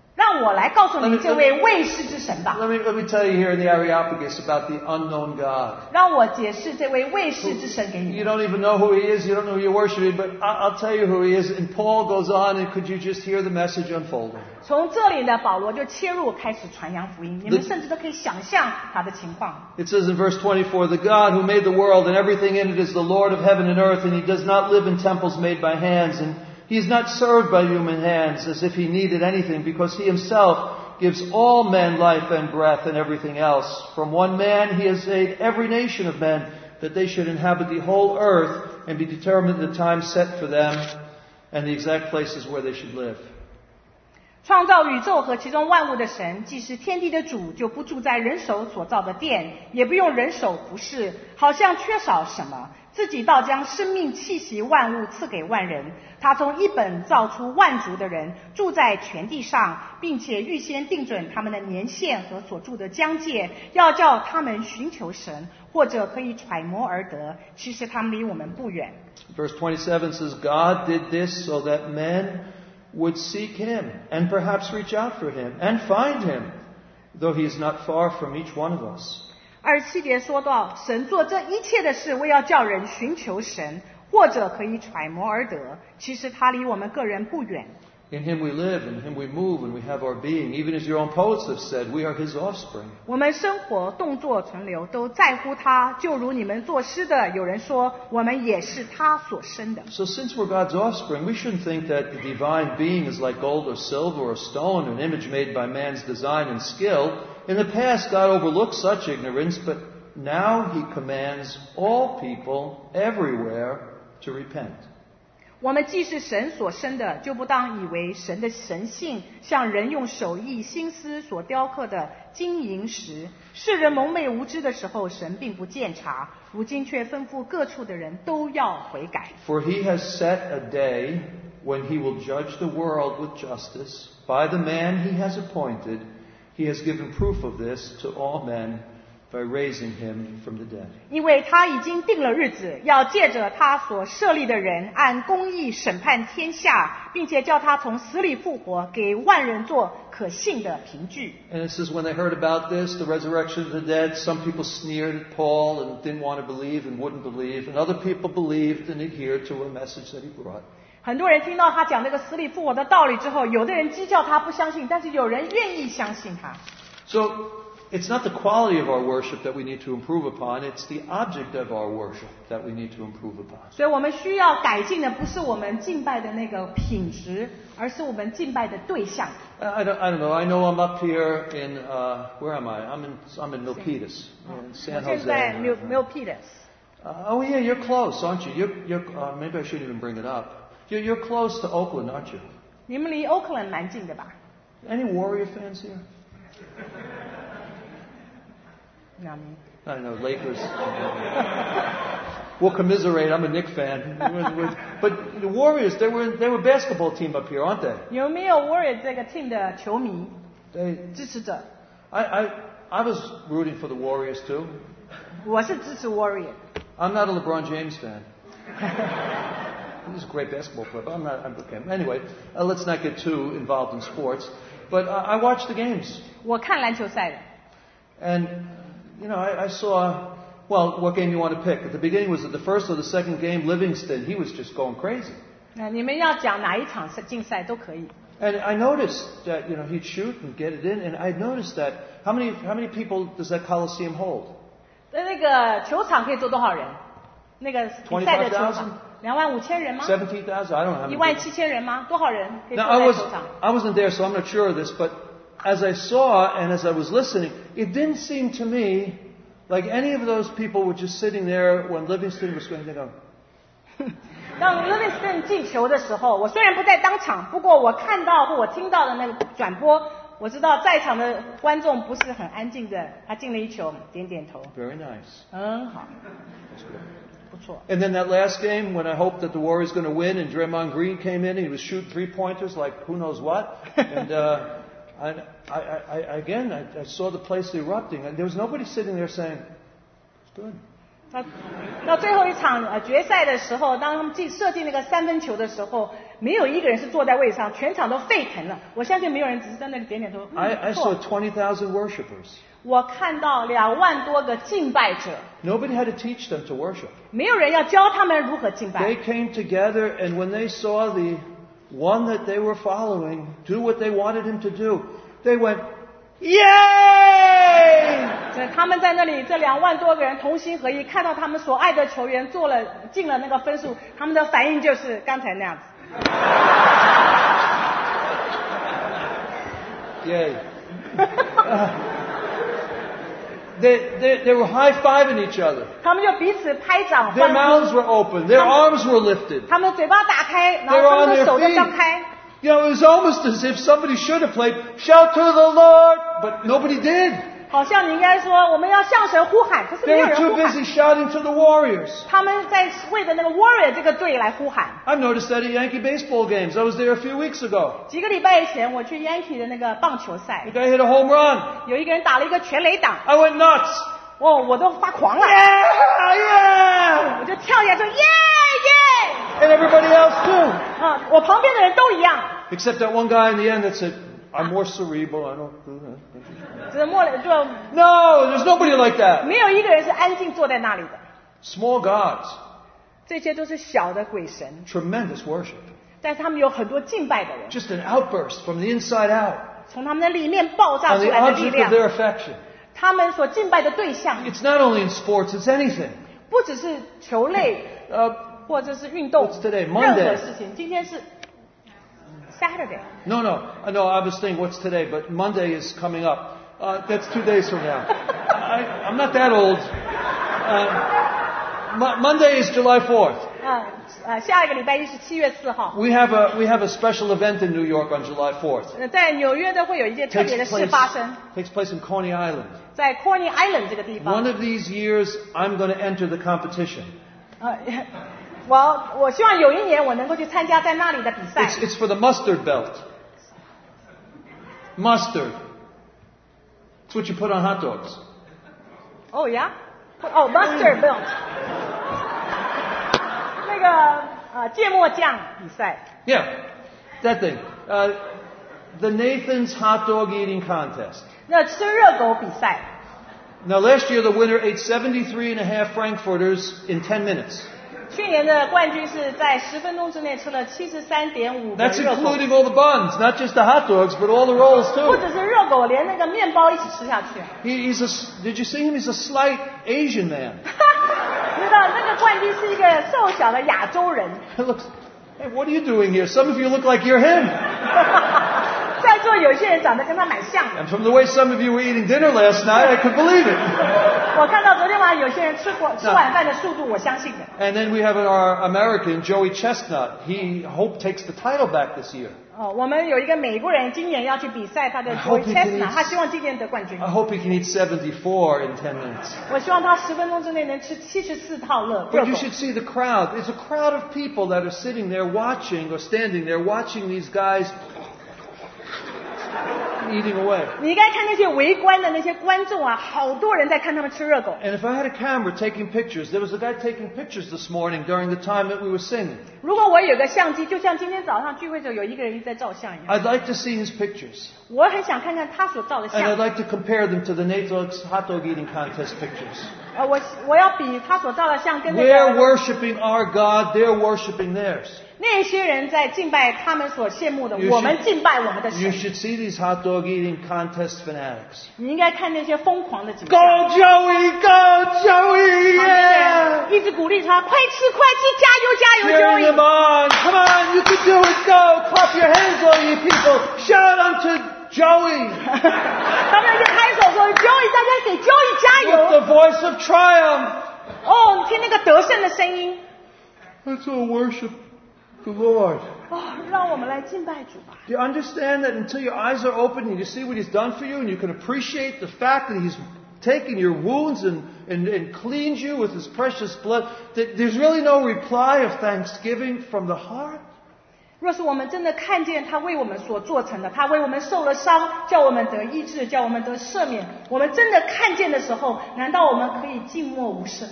让我来告诉 Let 你 me- 这位未识之神吧。 Let me, let me tell you here in the Areopagus about the unknown God. 让我解释这位未识之神给 You 你。 don't even know who he is, you don't know who you're worshiping, but I- I'll tell you who he is. And Paul goes on, and could you just hear the message unfolding? 从这里呢，保罗就切入开始传扬福音，你们甚至都可以想象他的情况。 It says in verse twenty-four, the God who made the world and everything in it is the Lord of heaven and earth, and he does not live in temples made by hands, and he is not served by human hands as if he needed anything, because he himself gives all men life and breath and everything else. From one man he has made every nation of men, that they should inhabit the whole earth and be determined the time set for them and the exact places where they should live. 创造宇宙和其中万物的神，既是天地的主，就不住在人手所造的殿，也不用人手服侍，好像缺少什么，自己倒将生命气息万物赐给万人。他从一本造出万族的人，住在全地上，并且预先定准他们的年限和所住的疆界，要叫他们寻求神，或者可以揣摩而得。其实他们离我们不远。 Verse twenty-seven says, God did this so that men would seek him and perhaps reach out for him and find him, though he is not far from each one of us. 二十七节说到，神做这一切的事，为要叫人寻求神，或者可以揣摩而得。其实他离我们个人不远。 In him we live, in him we move, and we have our being. Even as your own poets have said, we are his offspring. 我们生活、动作、存留都在乎他，就如你们作诗的，有人说，我们也是他所生的。 So since we're God's offspring, we shouldn't think that the divine being is like gold or silver or stone, an image made by man's design and skill. In the past, God overlooked such ignorance, but now he commands all people everywhere to repent. 我们既是神所生的，就不当以为神的神性像人用手艺心思所雕刻的金银石。世人蒙昧无知的时候，神并不鉴察，如今却吩咐各处的人都要悔改。 For he has set a day when he will judge the world with justice. By the man he has appointed, he has given proof of this to all men by raising him from the dead. 因为他已经定了日子，要借着他所设立的人，按公义审判天下，并且叫他从死里复活，给万人做可信的凭据。 And it says when they heard about this, the resurrection of the dead, some people sneered at Paul and didn't want to believe and wouldn't believe, and other people believed and adhered to a message that he brought. 很多人听到他讲这个死里复活的道理之后，有的人讥笑他不相信，但是有人愿意相信他。 So it's not the quality of our worship that we need to improve upon, it's the object of our worship that we need to improve upon. 所以我们需要改进的不是我们敬拜的那个品质，而是我们敬拜的对象。 I don't, I don't know. I know I'm up here in, uh, where am I? I'm in, I'm in Milpitas, in San 现在 Jose. 没有没有 Peters， Uh, oh yeah, you're close, aren't you? You're, you're, uh, maybe I shouldn't even bring it up. You're, you're close to Oakland, aren't you? 你们离 Oakland 蛮近的吧？ Any Warrior fans here? 那你 I don't know, Lakers. We'll commiserate. I'm a Knicks fan. But the Warriors, they were, they were a basketball team up here, aren't they? 有没有 Warrior 这个 team 的球迷 They, 支持者？ I, I, I was rooting for the Warriors too. 我是支持 Warrior。 I'm not a LeBron James fan. He's a great basketball player, but I'm not. I'm, okay. Anyway, uh, let's not get too involved in sports. But uh, I watched the games, 我看篮球赛的， and you know, I, I saw. Well, what game you want to pick? At the beginning, was it the first or the second game? Livingston, he was just going crazy. 那你们要讲哪一场是竞赛都可以。 And I noticed that you know he'd shoot and get it in, and I noticed that how many how many people does that Coliseum hold? 那那个球场可以坐多少人？那个比赛的球场，两万五千人吗？ Seventeen thousand? I don't know how 一 many. 万七千人吗？多少人可以坐 Now I 在 was 球场？ I wasn't there, so I'm not sure of this. But as I saw and as I was listening, it didn't seem to me like any of those people were just sitting there when Livingston was going to go. 当 Livingston 进球的时候，我虽然不在当场，不过我看到或我听到的那个转播，我知道在场的观众不是很安静的。他进了一球，点点头， Very nice. 很好， That's good. 不错。 And then that last game, when I hoped that the Warriors were going to win, and Draymond Green came in and he was shooting three pointers like who knows what. And uh, I, I, I, again, I, I saw the place erupting, and there was nobody sitting there saying, "It's good." 他到最后一场呃决赛的时候，当他们计设计那个三分球的时候，没有一个人是坐在位上，全场都沸腾了。我相信没有人只是在那里点点头。嗯、 I, I saw twenty thousand worshippers. 我看到两万多个敬拜者。 Nobody had to teach them to worship. 没有人要教他们如何敬拜。 They came together, and when they saw the one that they were following do what they wanted him to do, they went, Yay! 他们在那里，这两万多个人同心合一，看到他们所爱的球员做了进了那个分数，他们的反应就是刚才那样子。 Yay! uh, they, they, they were high-fiving each other. 他们就彼此拍掌 Their 欢 mouths 呼， were open. Their arms were lifted. 他们嘴巴打开，然 They 后 were 他 on 们的 their 手就张开。 feet. You know, it was almost as if somebody should have played, Shout to the Lord, but nobody did. 好像你应该说我们要向神呼喊，可是没 They 有 were 人 too 呼喊。 busy shouting to the Warriors. 他们在为着那个 Warrior 这个队来呼喊。 I've noticed that at Yankee baseball games. I was there a few weeks ago. 几个礼拜以前，我去 Yankee 的那个棒球赛 The，guy hit a home run. 有一个人打了一个全垒打， I went nuts. 哦，我都发狂了， Yeah, yeah. 我就跳起来说耶耶， And everybody else too. 啊，我旁边的人都一样， Except that one guy in the end that said, I'm more cerebral. I don't do that. 只末了就 No, there's nobody like that. 没有一个人是安静坐在那里的， Small gods. 这些都是小的鬼神， Tremendous worship. 但是他们有很多敬拜的人， Just an outburst from the inside out. 从他们的里面爆炸 On 出 the 来的力 object 量 of。their affection. 他们所敬拜的对象， It's not only in sports, it's anything. 不只是球类 Uh, 或者是运动， What's today? 任 Monday. 何事情。今天是 Saturday， no, no. Uh, no, I was thinking what's today, but Monday is coming up. Uh, that's two days from now. I, I'm not that old. Uh, Mo- Monday is July fourth. 啊啊，下一个礼拜一是七月四号， We have a we have a special event in New York on July fourth. 呃，在纽约的会有一件特别的 Takes 事 place 发生， takes place in Coney Island. 在 Coney Island 这个地 One 方。 of these years, I'm going to enter the competition. 呃，我我希望有一年我能够去参加在那里的比赛 It's,。it's for the mustard belt. Mustard. It's what you put on hot dogs. 哦呀，哦 mustard belt，那个呃芥末酱比赛。 Yeah, that thing. Uh, the Nathan's hot dog eating contest. 那吃热狗比赛， Now, last year the winner ate seventy-three and a half Frankfurters in ten minutes. 去年的冠军是在十分钟之内吃了七十三点五个 That's 热狗， including all the buns, not just the hot dogs, but all the rolls 不 too. 只是热狗，连那个面包一起吃下去。 He, he's a. s- Did you see him? He's a slight Asian man. 知道那个冠军是一个瘦小的亚洲人。 It looks. Hey, what are you doing here? Some of you look like you're him. 在座有些人长得跟他蛮像的。 And from the way some of you were eating dinner last night, I could believe it. 我看到昨天晚上有些人吃过吃晚饭的速度，我相信的。 And then we have our American, Joey Chestnut. He, hope, takes the title back this year. 哦，我们有一个美国人今年要去比赛，他的 I Joey hope he can Chestnut， eat- 他希望今年得冠军 I。hope he can eat seventy-four in ten minutes. 我希望他十分钟之内能吃七十四套热热 But 狗 you。should see the crowd. There's a crowd of people that are sitting there watching or standing there watching these guys eating away. 你应该看那些围观的那些观众啊，好多人在看他们吃热狗。 And if I had a camera taking pictures, there was a guy taking pictures this morning during the time that we were singing. 如果我有个相机，就像今天早上聚会的时候有一个人一直在照相一样， I'd like to see his pictures. 我很想看看他所照的 And 相 I'd。like to compare them to the Nathan's hot dog eating contest pictures. 呃，我我要比他所照的像跟那 We're 个 worshiping our God, they're worshiping theirs. 那些人在敬拜他们所羡慕的， You 我们 should- 敬拜我们的 You 神。 should see these hot dog eating contest fanatics. 你应该看那些疯狂的景 Go 象。 Joey, go Joey, 旁边的 yeah! 人一直鼓励他，快吃快吃，加油加 Cheering 油 them ，Joey！ on. Come on, you can do it. Go. Clap your hands, all you people. Shout unto Joey 他们就拍手说，Joey，大家给 Joey 加 with 油！ the voice of triumph. 哦，你听那个得胜的声音。 Let's all worship the Lord. 哦，让我们来敬拜主吧。 Do you understand that until your eyes are open and you see what He's done for you and you can appreciate the fact that He's taken your wounds and, and, and cleaned you with His precious blood, that there's really no reply of thanksgiving from the heart? 若是我们真的看见他为我们所做成的，他为我们受了伤，叫我们得医治，叫我们得赦免，我们真的看见的时候，难道我们可以静默无声吗？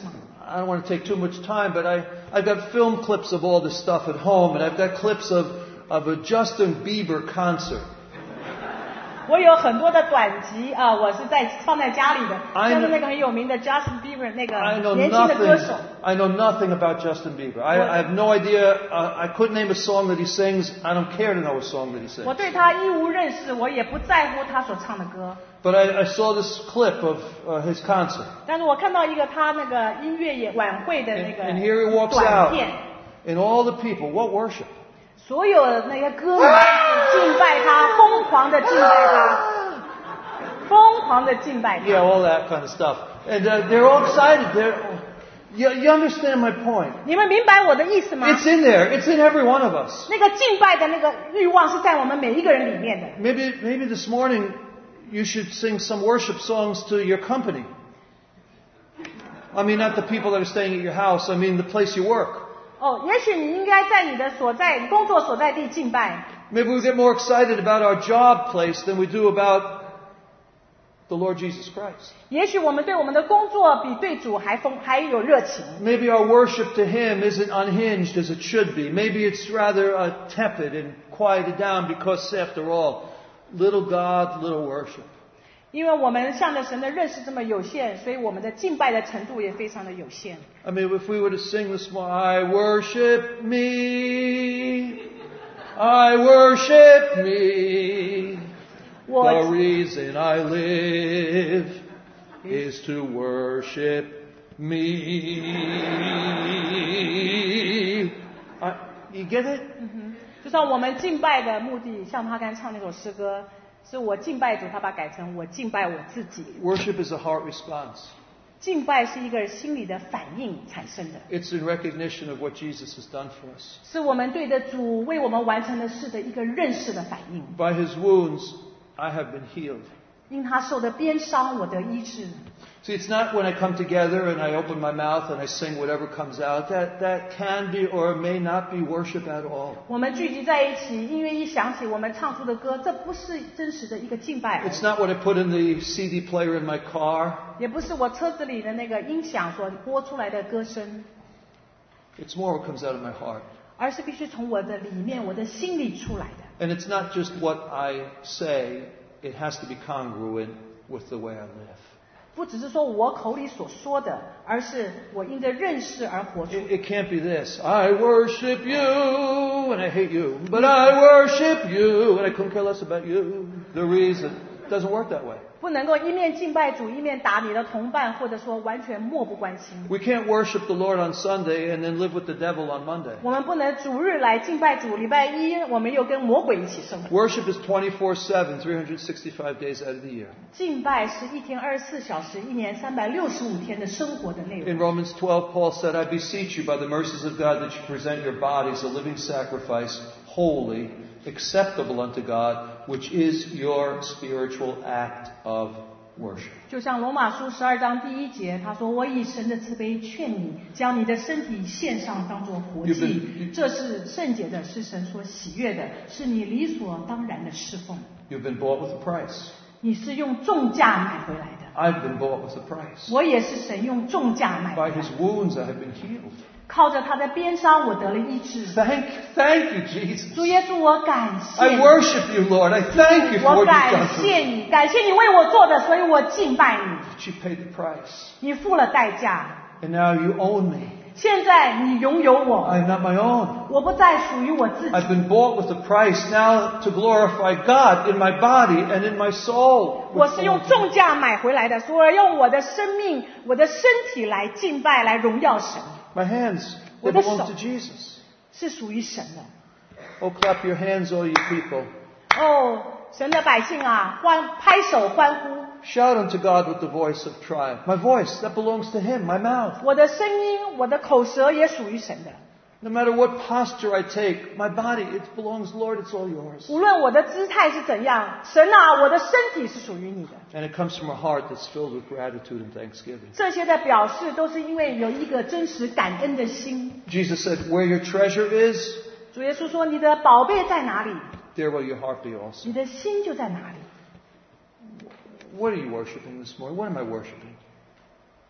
I don't want to take too much time, but I, I've got film clips of all this stuff at home, and I've got clips of, of a Justin Bieber concert. 我有很多的短集啊、呃，我是在放在家里的， I 像 know, 是那个很有名的 Justin Bieber 那个 I know 年轻的歌手。 nothing, I know nothing about Justin Bieber. I, I have no idea. Uh, I couldn't name a song that he sings. I don't care to know a song that he sings. 我对他一无认识，我也不在乎他所唱的歌。 But I, I saw this clip of uh, his concert. 但是我看到一个他那个音乐演晚会的那 And, 个 and here he walks 短 out. 片， And all the people, what worship? 所有的那些歌迷敬拜他，疯狂的敬拜他，疯狂的敬拜 Yeah, 他。 all that kind of stuff. And uh, they're all excited. They're, you, you understand my point? 你们明白我的意思吗？ It's in there. It's in every one of us. 那个敬拜的那个欲望是在我们每一个人里面的。 Maybe, maybe this morning you should sing some worship songs to your company. I mean, not the people that are staying at your house. I mean, the place you work. 哦，也许你应该在你的所在工作所在地敬拜。 Maybe we get more excited about our job place than we do about the Lord Jesus Christ. 也许我们对我们的工作比对主还疯还有热情。 Maybe our worship to Him isn't unhinged as it should be. Maybe it's rather uh, tepid and quieted down because, after all, little God, little worship. 因为我们向着神的认识这么有限，所以我们的敬拜的程度也非常的有限。 I mean, if we were to sing this morning, I worship me, I worship me. 我 The reason I live is to worship me. I, you get it? 就像我们敬拜的目的，像他刚才唱那首诗歌，是我敬拜主，他把它改成我敬拜我自己。 Worship is a heart response. 敬拜是一个心理的反应产生的， It's in recognition of what Jesus has done for us. 是我们对着主为我们完成的事的一个认识的反应。 By His wounds, I have been healed. 因他受的鞭伤，我得医治。 See, it's not when I come together and I open my mouth and I sing whatever comes out. That, that can be or may not be worship at all. 我们聚集在一起，音乐一响起，我们唱出的歌，这不是真实的一个敬拜而已， It's not what I put in the C D player in my car. 也不是我车子里的那个音响所播出来的歌声， It's more what comes out of my heart. 而是必须从我的里面、我的心里出来的。 And it's not just what I say. It has to be congruent with the way I live. 不只是说我口里所说的，而是我因着认识而活出。 It, it can't be this. I worship you and I hate you. But I worship you and I couldn't care less about you. The reason. It doesn't work that way. 不能够一面敬拜主，一面打你的同伴，或者说完全漠不关心。 We can't worship the Lord on Sunday and then live with the devil on Monday. 我们不能主日来敬拜主，礼拜一我们又跟魔鬼一起生活。 Worship is twenty-four seven, three hundred sixty-five days out of the year. 敬拜是一天二十四小时，一年三百六十五天的生活的内 In 容。 Romans twelve, Paul said, I beseech you by the mercies of God that you present your bodies a living sacrifice, holy, acceptable unto God, which is your spiritual act of worship. 就像罗马书十二章第一节，他说：“我以神的慈悲劝你，将你的身体献上，当作活 You've 祭 been-， 这是圣洁的，是神所喜悦的，是你理所当然的侍奉。 You've been bought with a price. 你是用重价买回来的， I've been bought with a price. 我也是神用重价买回 By 来 his 的。 wounds I have been healed. 靠着他的鞭伤，我得了医治。 Thank, thank you, Jesus. 主耶稣，我感谢 I 你， worship you, Lord. I thank you for 我 what you've 感 done for 谢 me. 你，感谢你为我做的，所以我敬拜你。 But you paid the price. 你付了代价， And now you own me. 现在你拥有我， I'm not my own. 我不再属于我自己。 I've been bought with a price now to glorify God in my body and in my soul. 我是用重价买回来的，所以用我的生命、我的身体来敬拜、来荣耀神， My hands, they 我的 belong 手 to Jesus. 是属于神的。 Oh, clap your hands, all you people. 哦，神的百姓啊，欢拍手欢呼！ Shout unto God with the voice of triumph. My voice, that belongs to Him, my mouth. 我的声音、我的口舌也属于神的。 No matter what posture I take, my body, it belongs, Lord, it's all yours. 无论我的姿态是怎样，神啊，我的身体是属于你的。 And it comes from a heart that's filled with gratitude and thanksgiving. 这些的表示都是因为有一个真实感恩的心。 Jesus said, where your treasure is, 主耶稣说：“你的宝贝在哪里， there will your heart be also. 你的心就在哪里。” What are you worshiping this morning? What am I worshiping?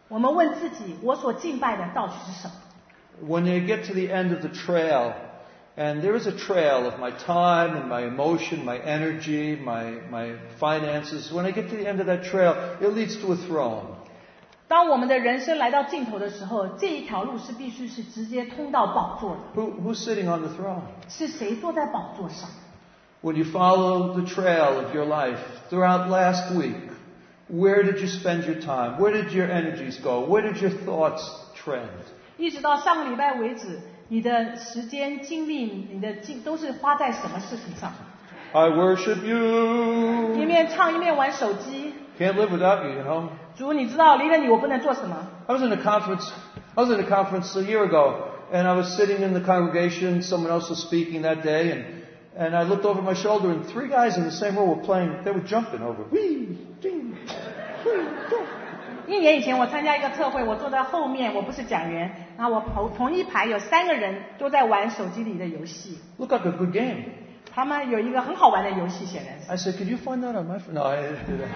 我们问自己，我所敬拜的到底是什么？ When you get to the end of the trail, and there is a trail of my time and my emotion, my energy, my, my finances, when I get to the end of that trail, it leads to a throne. 当我们的人生来到尽头的时候，这一条路是必须是直接通到宝座的。 Who, who's sitting on the throne? 是谁坐在宝座上？ When you follow the trail of your life throughout last week, where did you spend your time? Where did your energies go? Where did your thoughts trend? 一直到上个礼拜为止，你的时间、精力、你的精都是花在什么事情上？ I worship you. 一面唱一面玩手机。 Can't live without you, you know. 主，你知道离了你我不能做什么？ I was in a conference. I was in a conference a year ago, and I was sitting in the congregation. Someone else was speaking that day, and and I looked over my shoulder, and three guys in the same row were playing. They were jumping over. Whee, ding, whee, ding. 一年以前我参加一个特会，我坐在后面，我不是讲员，然后我同同一排有三个人都在玩手机里的游戏。 Looked like a good game. 他们有一个很好玩的游戏，显然是。 I said, "Could you find that on my phone?" No, I didn't do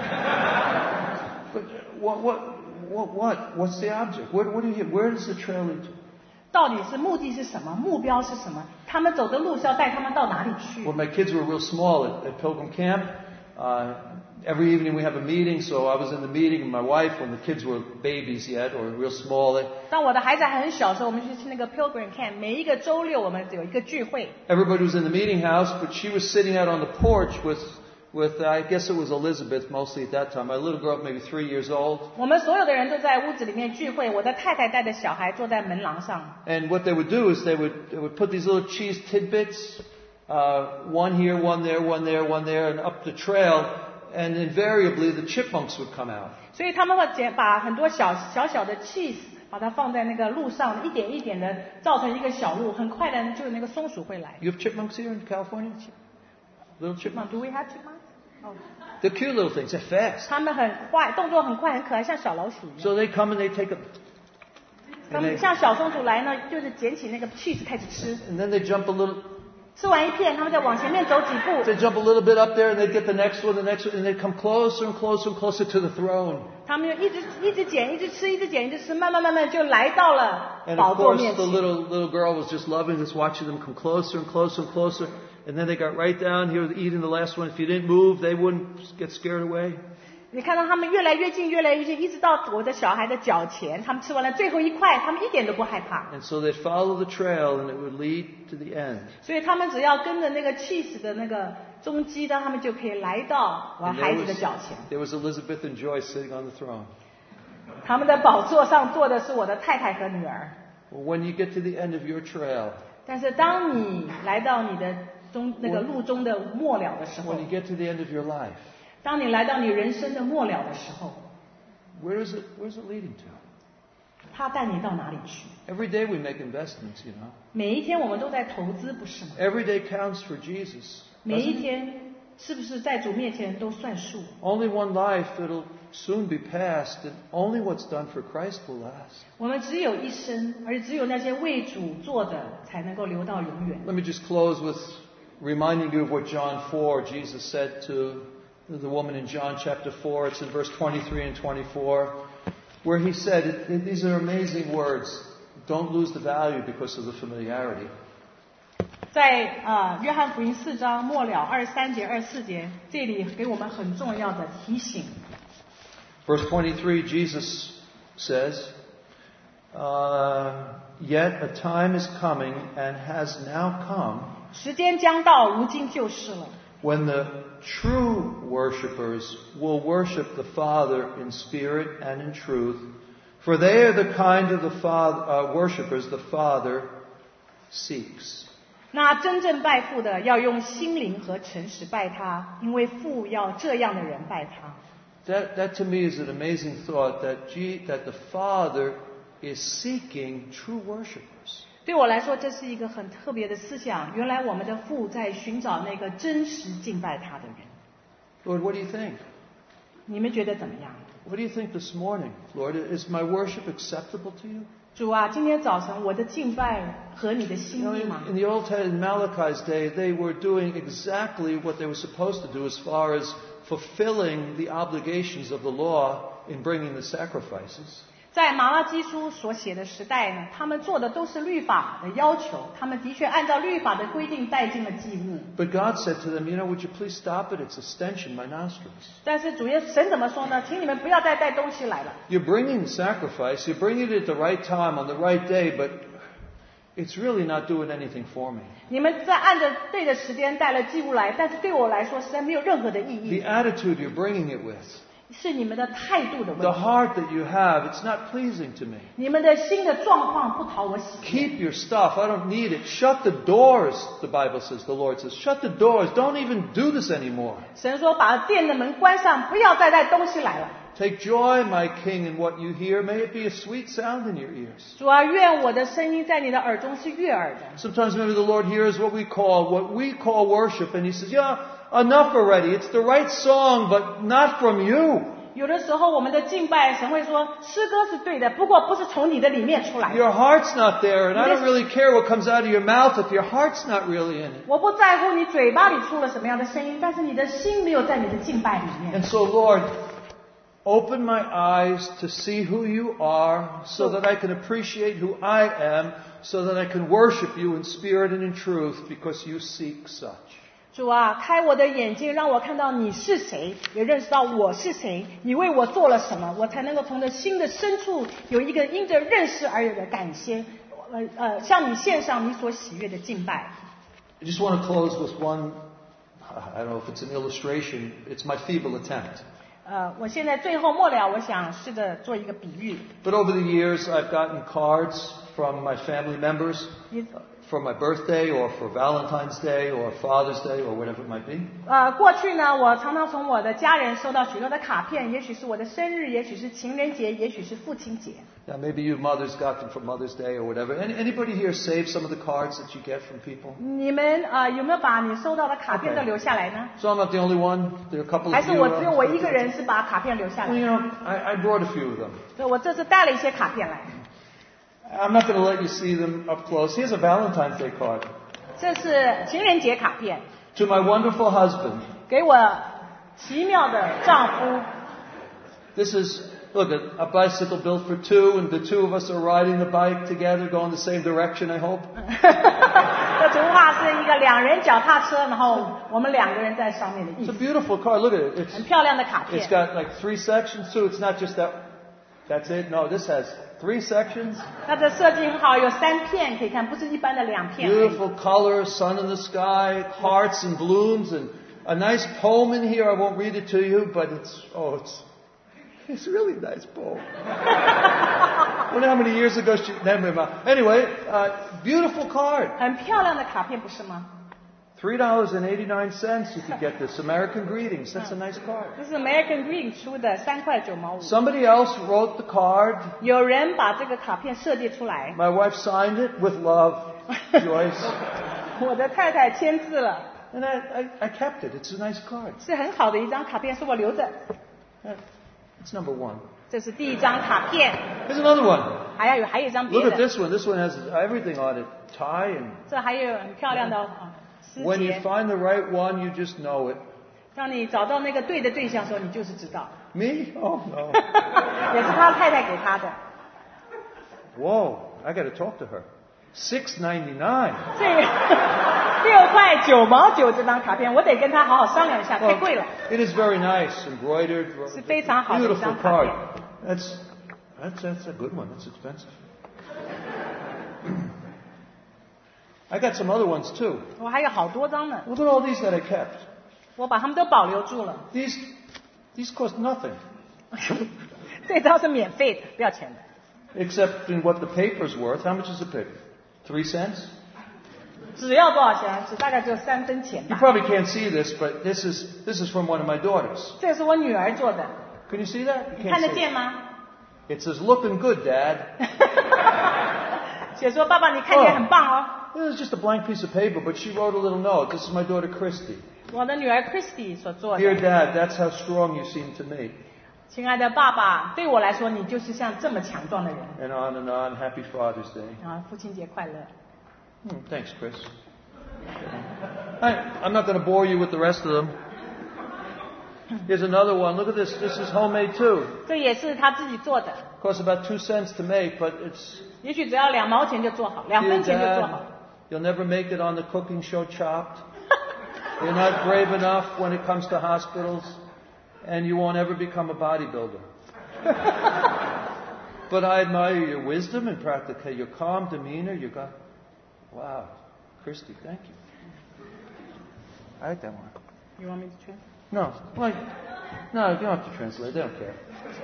that. But what, what, what, what? What's the object? Where, what do you? Where does the trail lead to? 到底是目的是什么？目标是什么？他们走的路是要带他们到哪里去？ When my kids were real small at, at Pilgrim Camp, uh, every evening we have a meeting. So I was in the meeting with my wife when the kids were babies yet or real small. They, 当我的孩子还很小的时候，我们去那个 Pilgrim Camp， 每一个周六我们有一个聚会。 Everybody was in the meeting house, but she was sitting out on the porch with, with I guess it was Elizabeth mostly at that time. My little girl, maybe three years old. 我们所有的人都在屋子里面聚会，我的太太带着小孩坐在门廊上。 And what they would do is they would they would put these little cheese tidbits, uh, one here, one there, one there, one there, and up the trail. And invariably the chipmunks would come out. 所以他们会捡把很多小小小的 cheese， 把它放在那个路上，一点一点的造成一个小路，很快的就那个松鼠会来。 You have chipmunks here in California? Little chipmunks? Do we have chipmunks? Oh. They're cute little things. They're fast. 他们很快，动作很快，很可爱，像小老鼠一样。 So they come and they take a, 他 and 们 they, 像小松鼠来呢，就是捡起那个 cheese 开始吃， and then they jump a little. 吃完一片，他们再往前面走几步。 They jump a little bit up there, and they get the next one, the next one, and they come closer and closer and closer to the throne. 他们就一直一直捡，一直吃，一直捡，一直吃，慢慢慢慢就来到了 And 宝 of 座 course, 面 the 前。 little little girl was just loving just watching them come closer and closer and closer. And then they got right down here eating the last one. If you didn't move, they wouldn't get scared away. 你看到他们越来越近，越来越近，一直到我的小孩的脚前，他们吃完了最后一块，他们一点都不害怕。 And so they'd follow the trail, and it would lead to the end. 所以他们只要跟着那个 cheese 的那个踪迹的，他们就可以来到我 And 孩 there 子的 was, 脚前。 there was Elizabeth and Joyce sitting on the throne. 他们的宝座上坐的是我的太太和女儿。 Well, when you get to the end of your trail, 但是当你来到你的中那个路中的末了的时候 when，you get to the end of your life, 当你来到你人生的末了的时候， where is it? Where's it leading to? 他带你到哪里去？ Every day we make investments, you know. 每一天我们都在投资，不是吗？ Every day counts for Jesus. 每一 doesn't it? 天是不是在主面前都算数？ Only one life that'll soon be past, and only what's done for Christ will last. 我们只有一生，而只有那些为主做的，才能够留到永远。 Let me just close with reminding you of what John four, Jesus said to the woman in John chapter four. It's in verse twenty-three and twenty-four, where he said, it, it, these are amazing words. Don't lose the value because of the familiarity. 在啊、呃，约翰福音四章末了二十三节、二十四节，这里给我们很重要的提醒。 Verse twenty-three, Jesus says, uh, Yet a time is coming and has now come 时间将到，如今就是了。 when the true worshippers will worship the Father in spirit and in truth, for they are the kind of the father, uh, worshippers the Father seeks. 那真正拜父的，要用心灵和诚实拜他，因为父要这样的人拜他。 That, that to me is an amazing thought that, G, that the Father is seeking true worshippers. 对我来说，这是一个很特别的思想。原来我们的父在寻找那个真实敬拜他的人。 Lord, what do you think? 你们觉得怎么样？ What do you think this morning? Lord, is my worship acceptable to you? 主啊，今天早晨我的敬拜合你的 You 心 know, 意 in, 吗？ in the Old Testament, in Malachi's day, they were doing exactly what they were supposed to do as far as fulfilling the obligations of the law in bringing the sacrifices. 在马拉基书所写的时代呢，他们做的都是律法的要求，他们的确按照律法的规定带进了祭物。 But God said to them, you know, would you please stop it? It's a stench in my nostrils. 但是主耶神怎么说呢？请你们不要再带东西来了。 You're bringing sacrifice, you're bringing it at the right time, on the right day, but it's really not doing anything for me. 你们在按着对的时间带了祭物来，但是对我来说实在没有任何的意义。 The attitude you're bringing it with, 是你们的态度的问题。 the heart that you have, it's not pleasing to me. 你们的心的状况不讨我喜悦。 Keep your stuff. I don't need it. Shut the doors, the Bible says, the Lord says. Shut the doors. Don't even do this anymore. 神说把殿的门关上，不要再带东西来了。 Take joy, my King, in what you hear. May it be a sweet sound in your ears. 主啊，愿我的声音在你的耳中是悦耳的。 Sometimes maybe the Lord hears what we call, what we call worship, and He says, yeah, enough already. It's the right song, but not from you. 有的时候我们的敬拜，神会说诗歌是对的，不过不是从你的里面出来的。 Your heart's not there, and I don't really care what comes out of your mouth if your heart's not really in it. 我不在乎你嘴巴里出了什么样的声音，但是你的心没有在你的敬拜里面。 And so, Lord, open my eyes to see who you are, so that I can appreciate who I am, so that I can worship you in spirit and in truth, because you seek such. 主啊，开我的眼睛，让我看到你是谁，也认识到我是谁，你为我做了什么，我才能够从这心的深处有一个因着认识而有的感谢，呃呃，向你献上你所喜悦的敬拜。 I just want to close with one, I don't know if it's an illustration, it's my feeble attempt. 呃，我现在最后末了，我想试着做一个比喻。 But over the years, I've gotten cards from my family members. 你 For my birthday, or for Valentine's Day, or Father's Day, or whatever it might be. 呃，过去呢，我常常从我的家人收到许多的卡片，也许是我的生日，也许是情人节，也许是父亲节。 Now, maybe you mothers got them for Mother's Day or whatever. Any, anybody here save some of the cards that you get from people? 你们呃有没有把你收到的卡片都留下来呢？ So I'm not the only one. There are a couple 还 of 是 you. 我只有 uh, 我一个人是把卡片留下 Well, 来？ you know, I, I brought a few of them. 所以我这次带了一些卡片来。 I'm not going to let you see them up close. Here's a Valentine's Day card. 这是情人节卡片， To my wonderful husband. 给我奇妙的丈夫。 This is, look, a, a bicycle built for two, and the two of us are riding the bike together, going the same direction, I hope. 这图画是一个两人脚踏车，然后我们两个人在上面的意 It's a 思。 beautiful card. Look at it. It's, 很漂亮的卡 it's 片。 got like three sections too. It's not just that. That's it. No, this has three sections. 它的设计很好，有三片可以看，不是一般的两片而已。 Beautiful color, sun in the sky, hearts and blooms, and a nice poem in here. I won't read it to you, but it's, oh, it's, it's a really nice poem. I wonder how many years ago she, never mind. Anyway, uh, beautiful card. 很漂亮的卡片，不是吗？ Three dollars and eighty-nine cents you could get this. American Greetings. That's a nice card. 这是 American Green 出的，三块九毛五。 Somebody else wrote the card. 有人把这个卡片设计出来， My wife signed it with love, Joyce. 我的太太签字了， And I, I, I kept it. It's a nice card. 是很好的一张卡片，是我留着。 It's number one. 这是第一张卡片， Here's another one. 还要有还有一张别 Look at 的， this one. This one has everything on it. Tie and 这还有很漂亮的啊丝 when you 节， find the right one, you just know it. 当你找到那个对的对象的时候，你就是知道， Me? Oh no. 也是他太太给他的。 Whoa. I got to talk to her. Six ninety-nine. 这六块九毛九这张卡片，我得跟他好好商量一下，太贵了。 It is very nice, embroidered. 是非常好的一 Beautiful 张卡 card. 片。 That's that's that's a good one. That's expensive. I got some other ones too. 我还有好多张呢， Look at all these that I kept. 我把它们都保留住了。 These these cost nothing. 这张是免费的，不要钱的， Except in what the paper's worth. How much is the paper? Three cents? 只要多少钱？只大概只有三分钱 You 吧。 probably can't see this, but this is this is from one of my daughters. 这是我女儿做的， Can you see that? You 看 can't 得 see 见 it. 吗？ It says, "Looking good, Dad." 写说爸爸你看起来很棒哦。 This is just a blank piece of paper, but she wrote a little note. This is my daughter Christy. 我的女儿 Christy 所做 Dear 的。 Dad, that's how strong you seem to me. 亲爱的爸爸，对我来说你就是像这么强壮的人。 And on and on. Happy Father's Day. 啊，父亲节快乐。 Hmm, thanks, Chris. I, I'm not going to bore you with the rest of them. Here's another one. Look at this. This is homemade too. 这也是他自己做的。 costs about two cents to make, but it's... 也许只要两毛钱就做好，两 Dear 分钱就做 Dad, 好。 you'll never make it on the cooking show Chopped. You're not brave enough when it comes to hospitals, and you won't ever become a bodybuilder. But I admire your wisdom and practice, your calm demeanor. You got, wow, Christy, thank you. I like that one. You want me to translate? No, like, no, you don't have to translate. They don't care.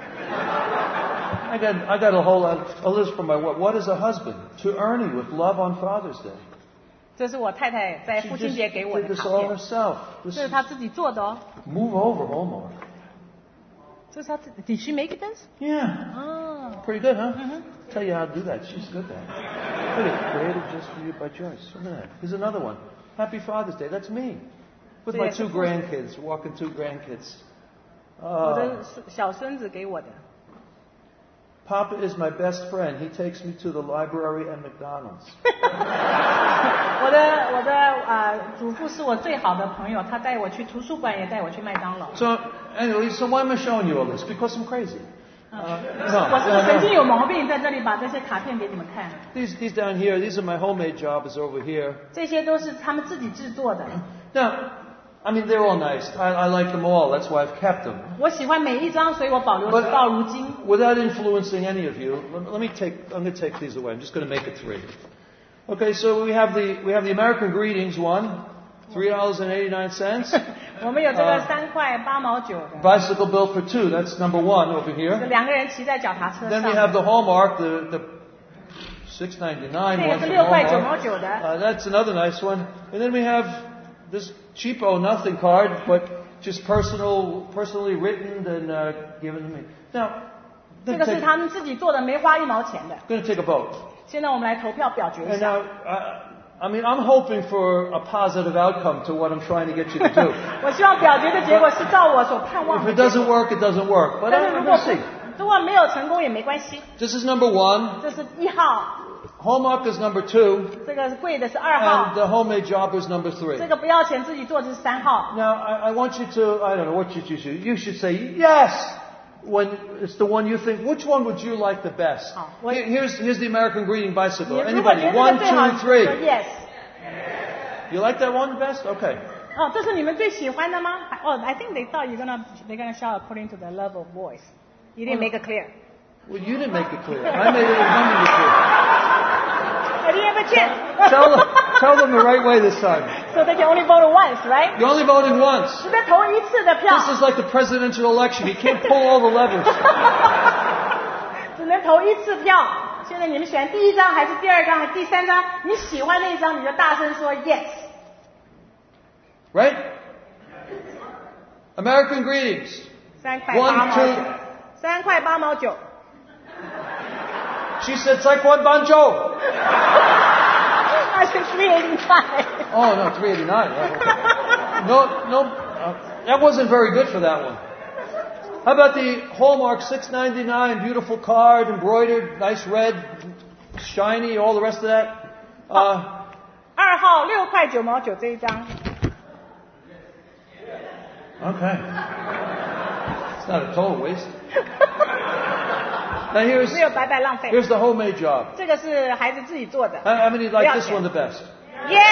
I got, I got a whole a list for my what? What is a husband? To Ernie with love on Father's Day. 这是我太太在 She 父亲 just 节给我 did 的 this 卡 all 片， herself. 这 This 是 is, 她自己做的哦。 move over, Hallmark. 这是她自 Did she make this? Yeah, 哦， pretty good, huh? 嗯哼， Tell you how to do that. She's good at it. Look at it, created just for you by Joyce. Look at that. Here's another one. Happy Father's Day. That's me. With my two grandkids, walking two grandkids. 我 Uh, 的小孙子给我的。 Papa is my best friend. He takes me to the library and McDonald's. 我的我的呃祖父是我最好的朋友，他带我去图书馆，也带我去麦当劳。 So, anyway, so why am I showing you all this? Because I'm crazy. 嗯 Uh, 我是不是 no, 神经 no, 有毛病，在这里把这些卡片给你们看？ These, these down here, these are my homemade jobs over here. 这些都是他们自己制作的。 Now, I mean, they're all nice. I, I like them all. That's why I've kept them. 我喜欢每一张，所以我保留 But 到如今。 without influencing any of you, let, let me take, I'm going to take these away. I'm just going to make it three. Okay, so we have the, we have the American Greetings one, three dollars and eighty-nine cents. 我们有这个呃三块八毛九的， Bicycle bill for two, that's number one over 这 here. 两个人骑在脚踏车 Then 上 we。have the Hallmark, the, the six ninety-nine 这 one 个是 from 六块九毛 Hallmark. 九的， Uh, that's another nice one. And then we have this cheapo nothing card, but just personal, personally written and uh, given to me. Now, 这 I'm 个是 going 他们自己做的，没花一毛钱的。 to take a vote. 现在我们来投票表决一 And 下。 now, uh, I mean, I'm hoping for a positive outcome to what I'm trying to get you to do. 我希望表决的结果是照我所盼望 If 的 it 结 doesn't 果。 work, it doesn't work. But 但 I, 是如 I'm 果 going to see. 如果没有成功也没关系， This is number one. 这是一号， Hallmark is number two. 这个贵的是二 And 号， the homemade job is number three. 这个不要钱自己做的是三号。 Now, I, I want you to, I don't know, what should you do? You should say yes when it's the one you think, which one would you like the best? Oh, what- Here- here's, here's the American Greeting 你 bicycle. 如果 Anybody? 觉得 One, 这最好， two, 说 three. yes。 You like that one the best? Okay. 哦，这是你们最喜欢的吗？哦、I think they thought you're gonna they're gonna shout according to the level of voice. You didn't make it clear. Well, you didn't make it clear. I made it abundantly clear. I didn't have a chance. Tell them, tell them the right way this time. So they can only vote once, right? You're only voting once. 只能投一次的票， This is like the presidential election. You can't pull all the levers. 只能投一次票。现在你们选第一张还是第二张还是第三张？你喜欢那一张你就大声说 yes。 Right? American Greetings. 三块八 One, 毛九 two.， 三块八毛九。 She said, Taekwondo Banjo. 那是 three eighty nine。 Oh, no, three eighty-nine. Oh, okay. No, no, uh, that wasn't very good for that one. How about the Hallmark six ninety-nine, beautiful card, embroidered, nice red, shiny, all the rest of that? Uh, 二号六块九毛九这一张， okay. It's not a total waste. Now here's, 没有白白浪费。 here's the homemade job. 这个是孩子自己做的。 How, how many 不 like 要 this 钱 one the best? Yes 。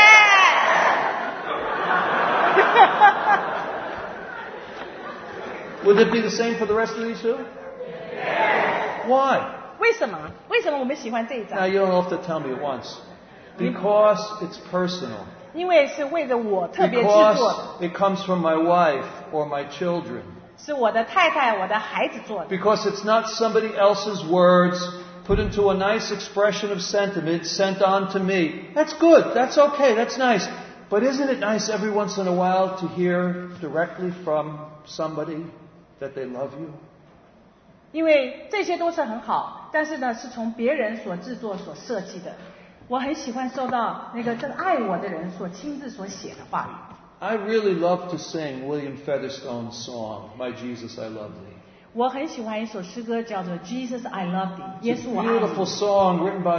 Would it be the same for the rest of these two? Why? 为什么？为什么我们喜欢这一 Now 张？ you don't have to tell me at once. Because it's personal. 因为是为着我特别制作的， Because it comes from my wife or my children. 是我的太太、我的孩子做的。 Because it's not somebody else's words put into a nice expression of sentiment sent on to me. That's good. That's okay. That's nice. But isn't it nice every once in a while to hear directly from somebody that they love you? 因为这些都是很好，但是呢，是从别人所制作、所设计的。我很喜欢收到那个这个爱我的人所亲自所写的话语。 I really love to sing William Featherstone's song, My Jesus, I Love Thee. 我很喜欢一首诗歌，叫做《Jesus I Love Thee》，耶 It's 稣 a 我爱你 beautiful。song written by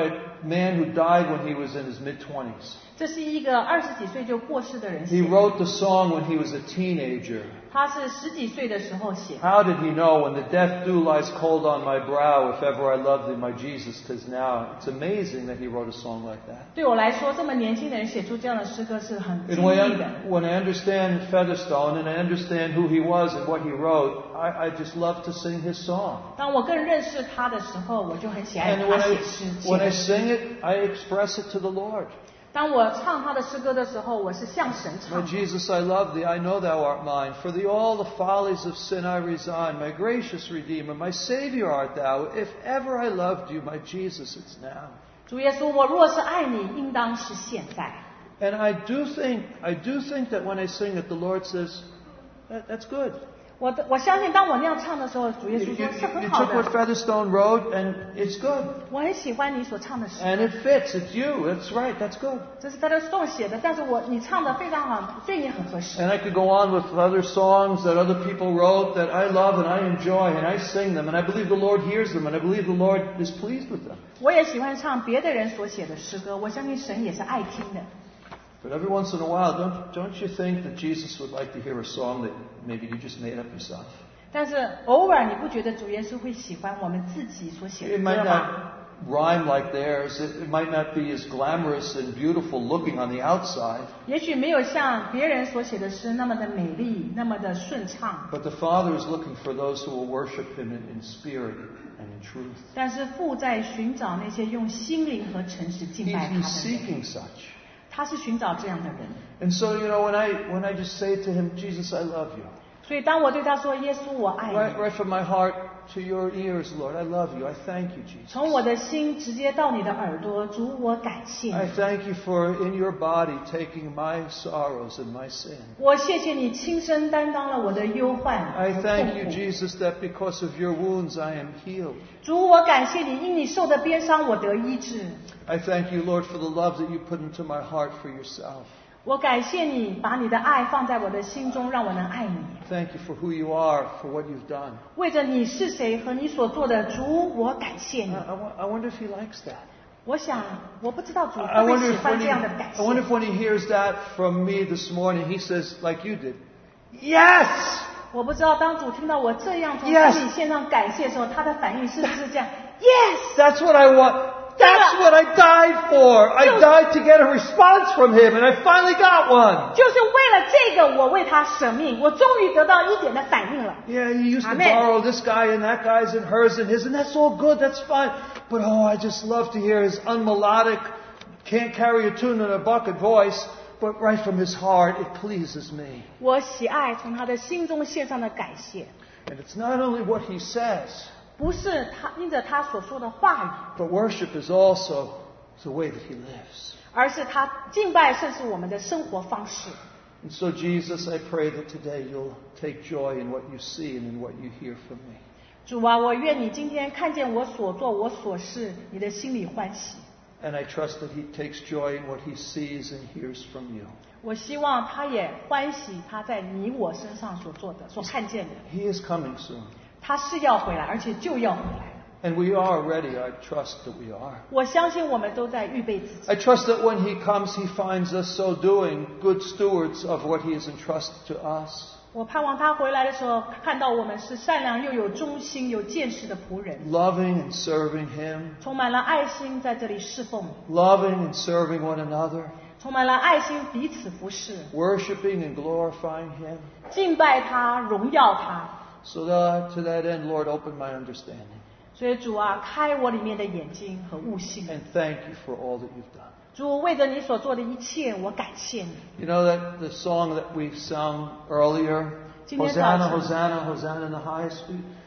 man who died when he was in his mid-twenties. 这是一个二十几岁就过世的人 He 写的， wrote the song when he was a teenager. 他是十几岁的时候写的。 How did he know when the death dew lies cold on my brow, if ever I loved thee, my Jesus, 'tis now? It's amazing that he wrote a song like that. 对我来说，这么年轻的人写出这样的诗歌是很惊 And when 异的。 I, when I understand Featherstone and I understand who he was and what he wrote, I, I just love to sing his song. 当我更认识他的时候，我就很喜爱 And 他 when 写 I, 诗。 when I 写 sing it, I express it to the Lord. 当我唱他的诗歌的时候，我是向神 My 唱的。 Jesus, I love thee, I know thou art mine. For thee all the follies of sin I resign. My gracious Redeemer, my Savior art thou. If ever I loved you, my Jesus, it's now. 主耶稣，我若是爱你，应当是现在。 And I do think, I do think that when I sing it, the Lord says, that, that's good. 我的我相信，当我那样唱的时候，主耶 You, 稣 you, 说 you, 是 you 很好 took what 的。 Featherstone wrote, and it's good. 我很喜欢你所唱的诗， And it fits. It's you. That's right. That's good. 这是他的颂写的，但是我你唱的非常好，对你很合适。 And I could go on with other songs that other people wrote that I love and I enjoy, and I sing them, and I believe the Lord hears them, and I believe the Lord is pleased with them. 我也喜欢唱别的人所写的诗歌，我相信神也是爱听的。 But every once in a while, don't, don't you think that Jesus would like to hear a song that maybe you just made up yourself? 但是偶尔你不觉得主耶稣会喜欢我们自己所写的 It 歌 might 吗？ not rhyme like theirs. It, it might not be as glamorous and beautiful looking on the outside. 也许没有像别人所写的诗那么的美丽，那么的顺畅。 But the Father is looking for those who will worship Him in, in spirit and in truth. 但是父在寻找那些用心灵和诚实敬 He's, 拜他 he's 的人， seeking such. 他是寻找这样的人。 And so, you know, when I, when I just say to Him, Jesus, I love you. 所以当我对他说：“耶稣，我爱 Right, 你。” right from my heart to your ears, Lord, I love you. I thank you, Jesus. 从我的心直接到你的耳朵，主，我感谢 I 你。 thank you for in your body taking my sorrows and my sin. 我谢谢你亲身担当了我的忧患 I 和 thank 痛 you, 苦。 Jesus, that because of your wounds I am healed. 主，我感谢你，因你受的鞭伤，我得医治。 I thank you, Lord, for the love that you put into my heart for yourself. 我感谢你，把你的爱放在我的心中，让我能爱你。 Thank you for who you are, for what you've done. 为着你是谁和你所做的，主，我感谢 I, 你。 I, wo- I wonder if he likes that. 我想，我不知道主 I 会不 wonder 会喜 if 欢 when 这 he, 样的感 I wonder 谢。 if when he hears that from me this morning, he says, like you did, Yes! 我不知道当主听到我这样从 Yes 心里献上感谢的时候，他的反应是不是这样 ？Yes， That's what I want. That's what I died for. I died to get a response from him, and I finally got one. 就是为了这个，我为他舍命，我终于得到一点的反应了。 Yeah, he used to Amen. borrow this guy and that guy's and hers and his, and that's all good, that's fine. But oh, I just love to hear his unmelodic, can't carry a tune in a bucket voice, but right from his heart, it pleases me. 我喜爱从他的心中献上的感谢， And it's not only what he says, 不是他因着他所说的话语， but worship is also the way that he lives. 而是他敬拜，甚是我们的生活方式。 And so, Jesus, I pray that today you'll take joy in what you see and in what you hear from me. 主啊，我愿你今天看见我所做、我所事，你的心里欢喜。 And I trust that he takes joy in what he sees and hears from you. 我希望他也欢喜他在你我身上所做的、所看见的。 He is coming soon. 他是要回来，而且就要回来。 And we are ready. I trust that we are. 我相信我们都在预备自己。 I trust that when he comes, he finds us so doing, good stewards of what he has entrusted to us. 我盼望他回来的时候，看到我们是善良又有忠心、有见识的仆人， Loving and serving him. 充满了爱心，在这里侍奉， Loving and serving one another. 充满了爱心，彼此服侍， Worshipping and glorifying him. 敬拜他，荣耀他。 So that to that end, Lord, open my understanding. 所以主啊，开我里面的眼睛和悟性。 And thank you for all that you've done. 主，为着你所做的一切，我感谢你。 You know that the song that we sung earlier, 今天早晨 Hosanna, Hosanna, Hosanna in the highest.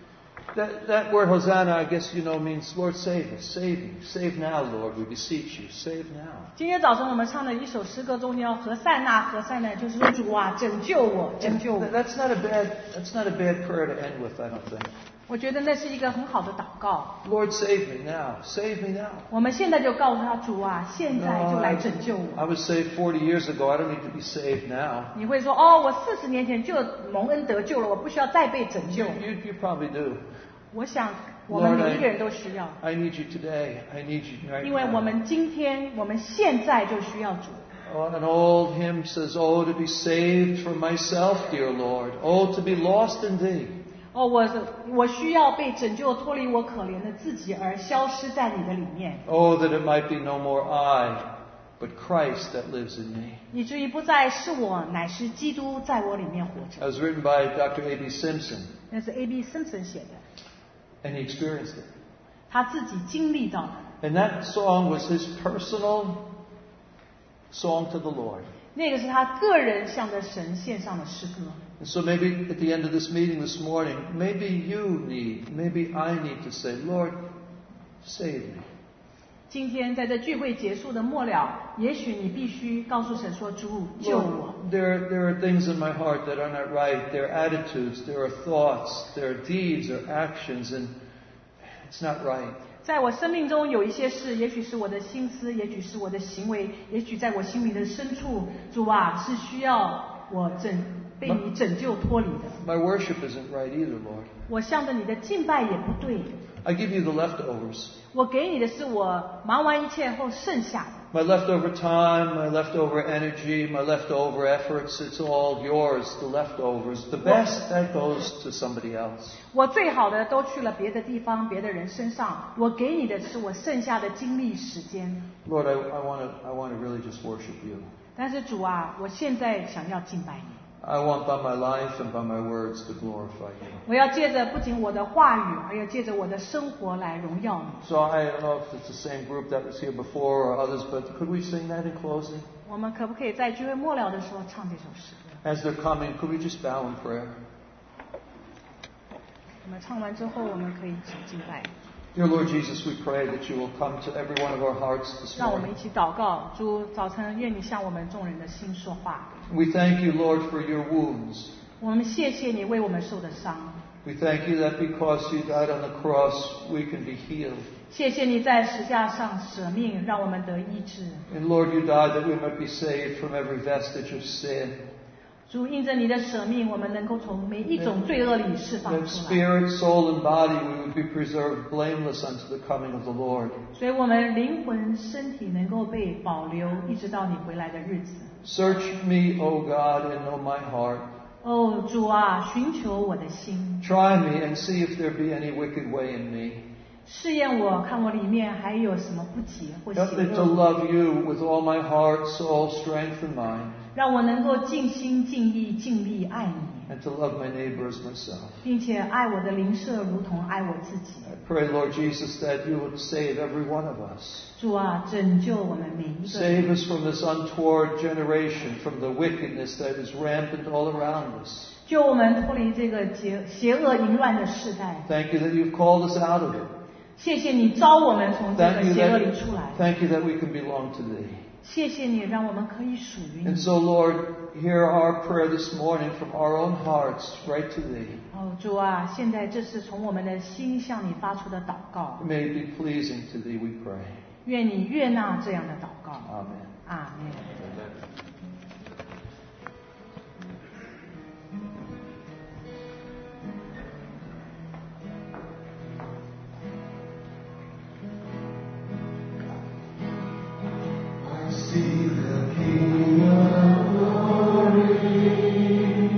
That, that word Hosanna, I guess you know, means Lord save us, save me, save now, Lord, we beseech you, save now. 今天早晨我们唱的一首诗歌中间，何塞纳，何塞纳，就是说主啊，拯救我，拯救我。 That's not a bad, that's not a bad prayer to end with, I don't think. 我觉得那是一个很好的祷告。 Lord, save me now, save me now. 我们现在就告诉他，主啊，现在就来拯救 I 我。 was saved forty years ago. I don't need to be saved now. 你会说，哦，我四十年前就蒙恩得救了，我不需要再被拯救。 You, you, you probably do. 我想我们 Lord, 每一个人都需要， I, I need you today. I need you right 因为我 now. 们今天，我们现在就需要主。 Oh, an old hymn says, Oh, to be saved from myself, dear Lord. Oh, to be lost in thee. 哦，我我需要被拯救，脱离我可怜的自己，而消失在你的里面， Oh, that it might be no more I, but Christ that lives in me. 以至于不再是我，乃是基督在我里面活 That 着。 was written by Doctor A B Simpson, 那是 A B Simpson 写的， and he experienced it. 他自己经历到的。 And that song was his personal song to the Lord. 那个是他个人向着神献上的诗歌。 And so maybe at the end of this meeting this morning, maybe you need, maybe I need to say, Lord, save me. 今天在这聚会结束的末了，也许你必须告诉神说：“主，救我。” Lord, there, there are things in my heart that are not right. There are attitudes, there are thoughts, there are deeds, there are actions, and it's not right. 在我生命中有一些事，也许是我的心思，也许是我的行为，也许在我心里的深处，主啊，是需要我拯被你拯救脱离的。 My worship isn't right either, Lord. 我向着你的敬拜也不对， I give you the leftovers. 我给你的是我忙完一切后剩下的。 My leftover time, my leftover energy, my leftover efforts, it's all yours, the leftovers. The best, that goes to somebody else. 我最好的都去了别的地方、别的人身上，我给你的是我剩下的精力、时间。 Lord, I, I want to I want to really just worship you. 但是主啊，我现在想要敬拜你。 I want by my life and by my words to glorify you. 我要借着不仅我的话语，还要借着我的生活来荣耀你。 So I don't know if it's the same group that was here before or others, but could we sing that in closing? 我们可不可以在聚会末了的时候唱这首诗歌？ As they're coming, could we just bow in prayer? 我们唱完之后，我们可以一起敬拜。 Dear Lord Jesus, we pray that you will come to every one of our hearts this 让我们一 morning. 起祷告，主，早晨愿你向我们众人的心说话。 We thank you, Lord, for your wounds. 我们谢谢你为我们受的伤， We thank you that because you died on the cross, we can be healed. 谢谢你在石架上舍命，让我们得医治。 And Lord, you died that we might be saved from every vestige of sin. 主，因着你的舍命，我们能够从每一种罪恶里释放 That 出来。 spirit, soul, and body, we would be preserved blameless unto the coming of the Lord. 所以我们灵魂、身体能够被保留，一直到你回来的日子。 Search me, O God, and know my heart. 哦，主啊，寻求我的心， Try me and see if there be any wicked way in me. 试验我，看我里面还有什么不洁或邪 Help me to 恶， love you with all my heart, soul, strength, and mind, 让我能够尽心尽意尽力爱你， and to love my neighbor as myself. 并且爱我的邻舍如同爱我自己。 I pray, Lord Jesus, that you would save every one of us. 主啊，拯救我们每一个 Save 人， us from this untoward generation, from the wickedness that is rampant all around us. 救我们脱离这个邪邪恶淫乱的世代。 Thank you that you've called us out of it. 谢谢你招我们从这 Thank 个 you 邪恶 that, 里出来。 thank you that we can belong to thee. 谢谢你让我们可以属于 And 你。 so, Lord, hear our prayer this morning from our own hearts right to thee. 哦，主啊，现在这是从我们的心向你发出的祷告， May it be pleasing to thee, we pray. 愿你悦纳这样的祷告。 Amen. 阿门。 I see the King of Glory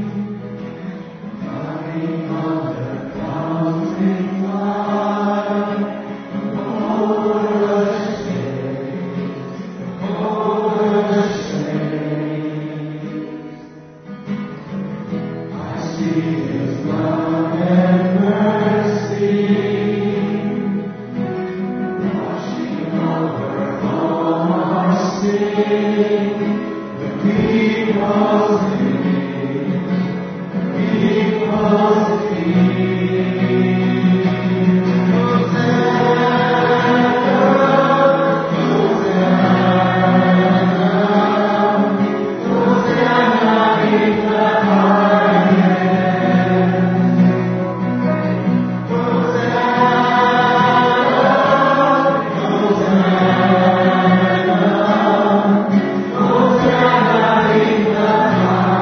coming on the mountain cloud, over the saints, over the saints. I see His love and mercy. Washing over all our sin, the people's name, people's King. Hosanna, Hosanna in the highest. Hosanna, Hosanna in the highest.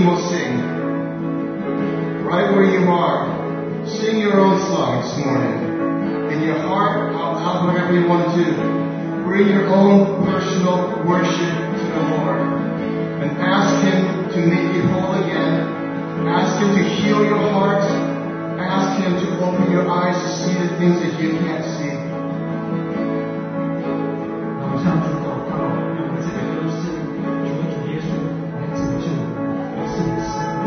team will sing. Right where you are, sing your own song this morning. In your heart, out loud, whatever you want to do. Bring your own personal worship to the Lord. And ask Him to make you whole again. Ask Him to heal your heart. Ask Him to open your eyes to see the things that you can't see. 让我们向主祷告，让我们这个歌是主的主耶稣来拯救我们，来赐我们生命。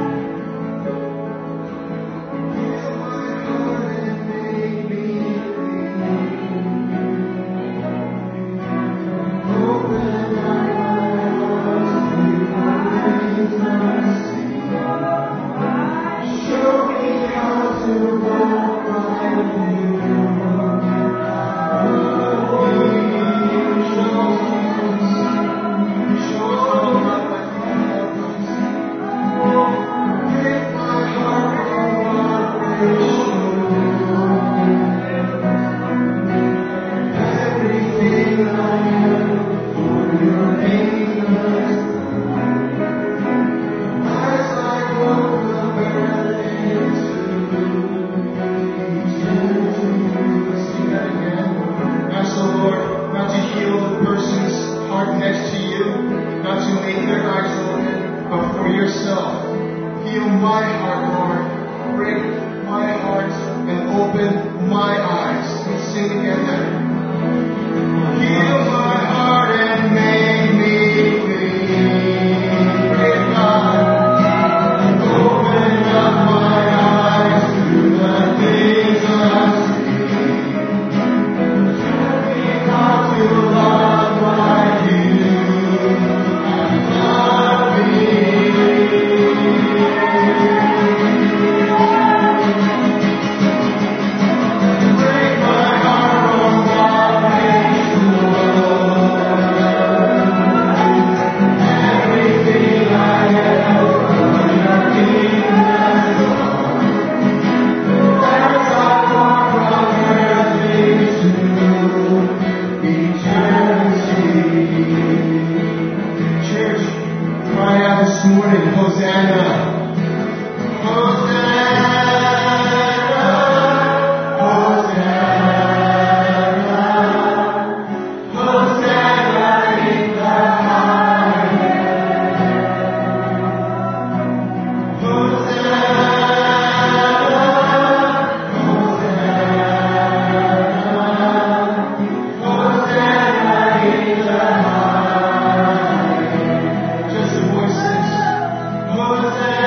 Hosanna.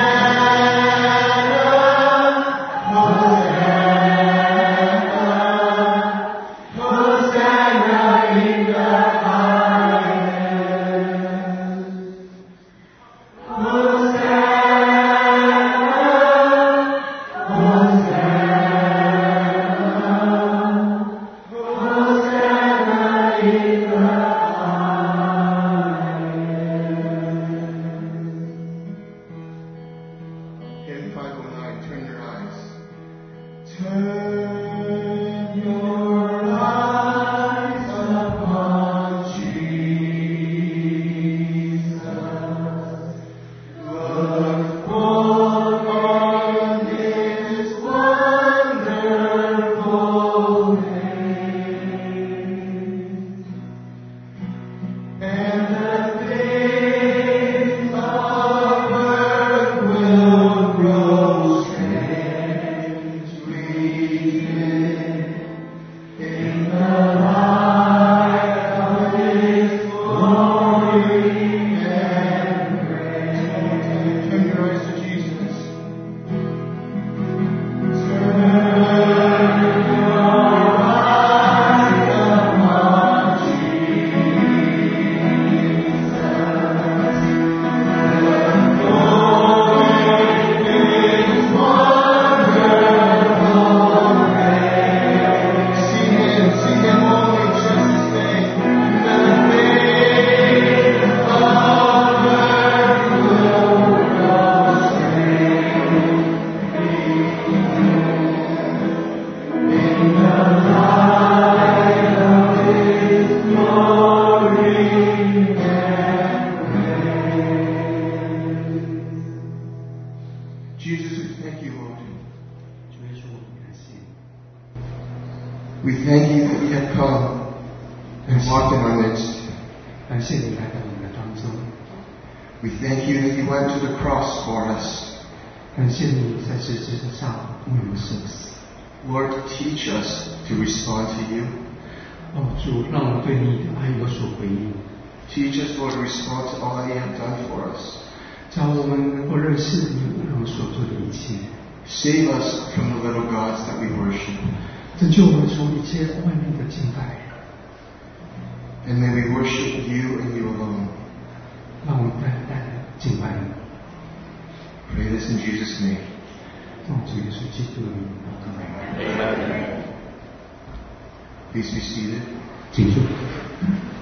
We thank you that you have come and walked in our midst. 感谢你来到我们的当中， We thank you that you went to the cross for us. 感谢你在十字架上为我们受死。 Lord, teach us to respond to you. 哦，主，让我们对你的爱有所回应， Teach us, Lord, to respond to all that you have done for us. 叫我们能够认识你为我们所做的一切， Save us from the little gods that we worship. 拯救我们从一切外面的敬拜， And may we worship you and you alone. 让我们单单的敬拜你。 Pray this in Jesus' name. 奉主耶稣基督的名祷告。 Amen. Please be seated. 请坐。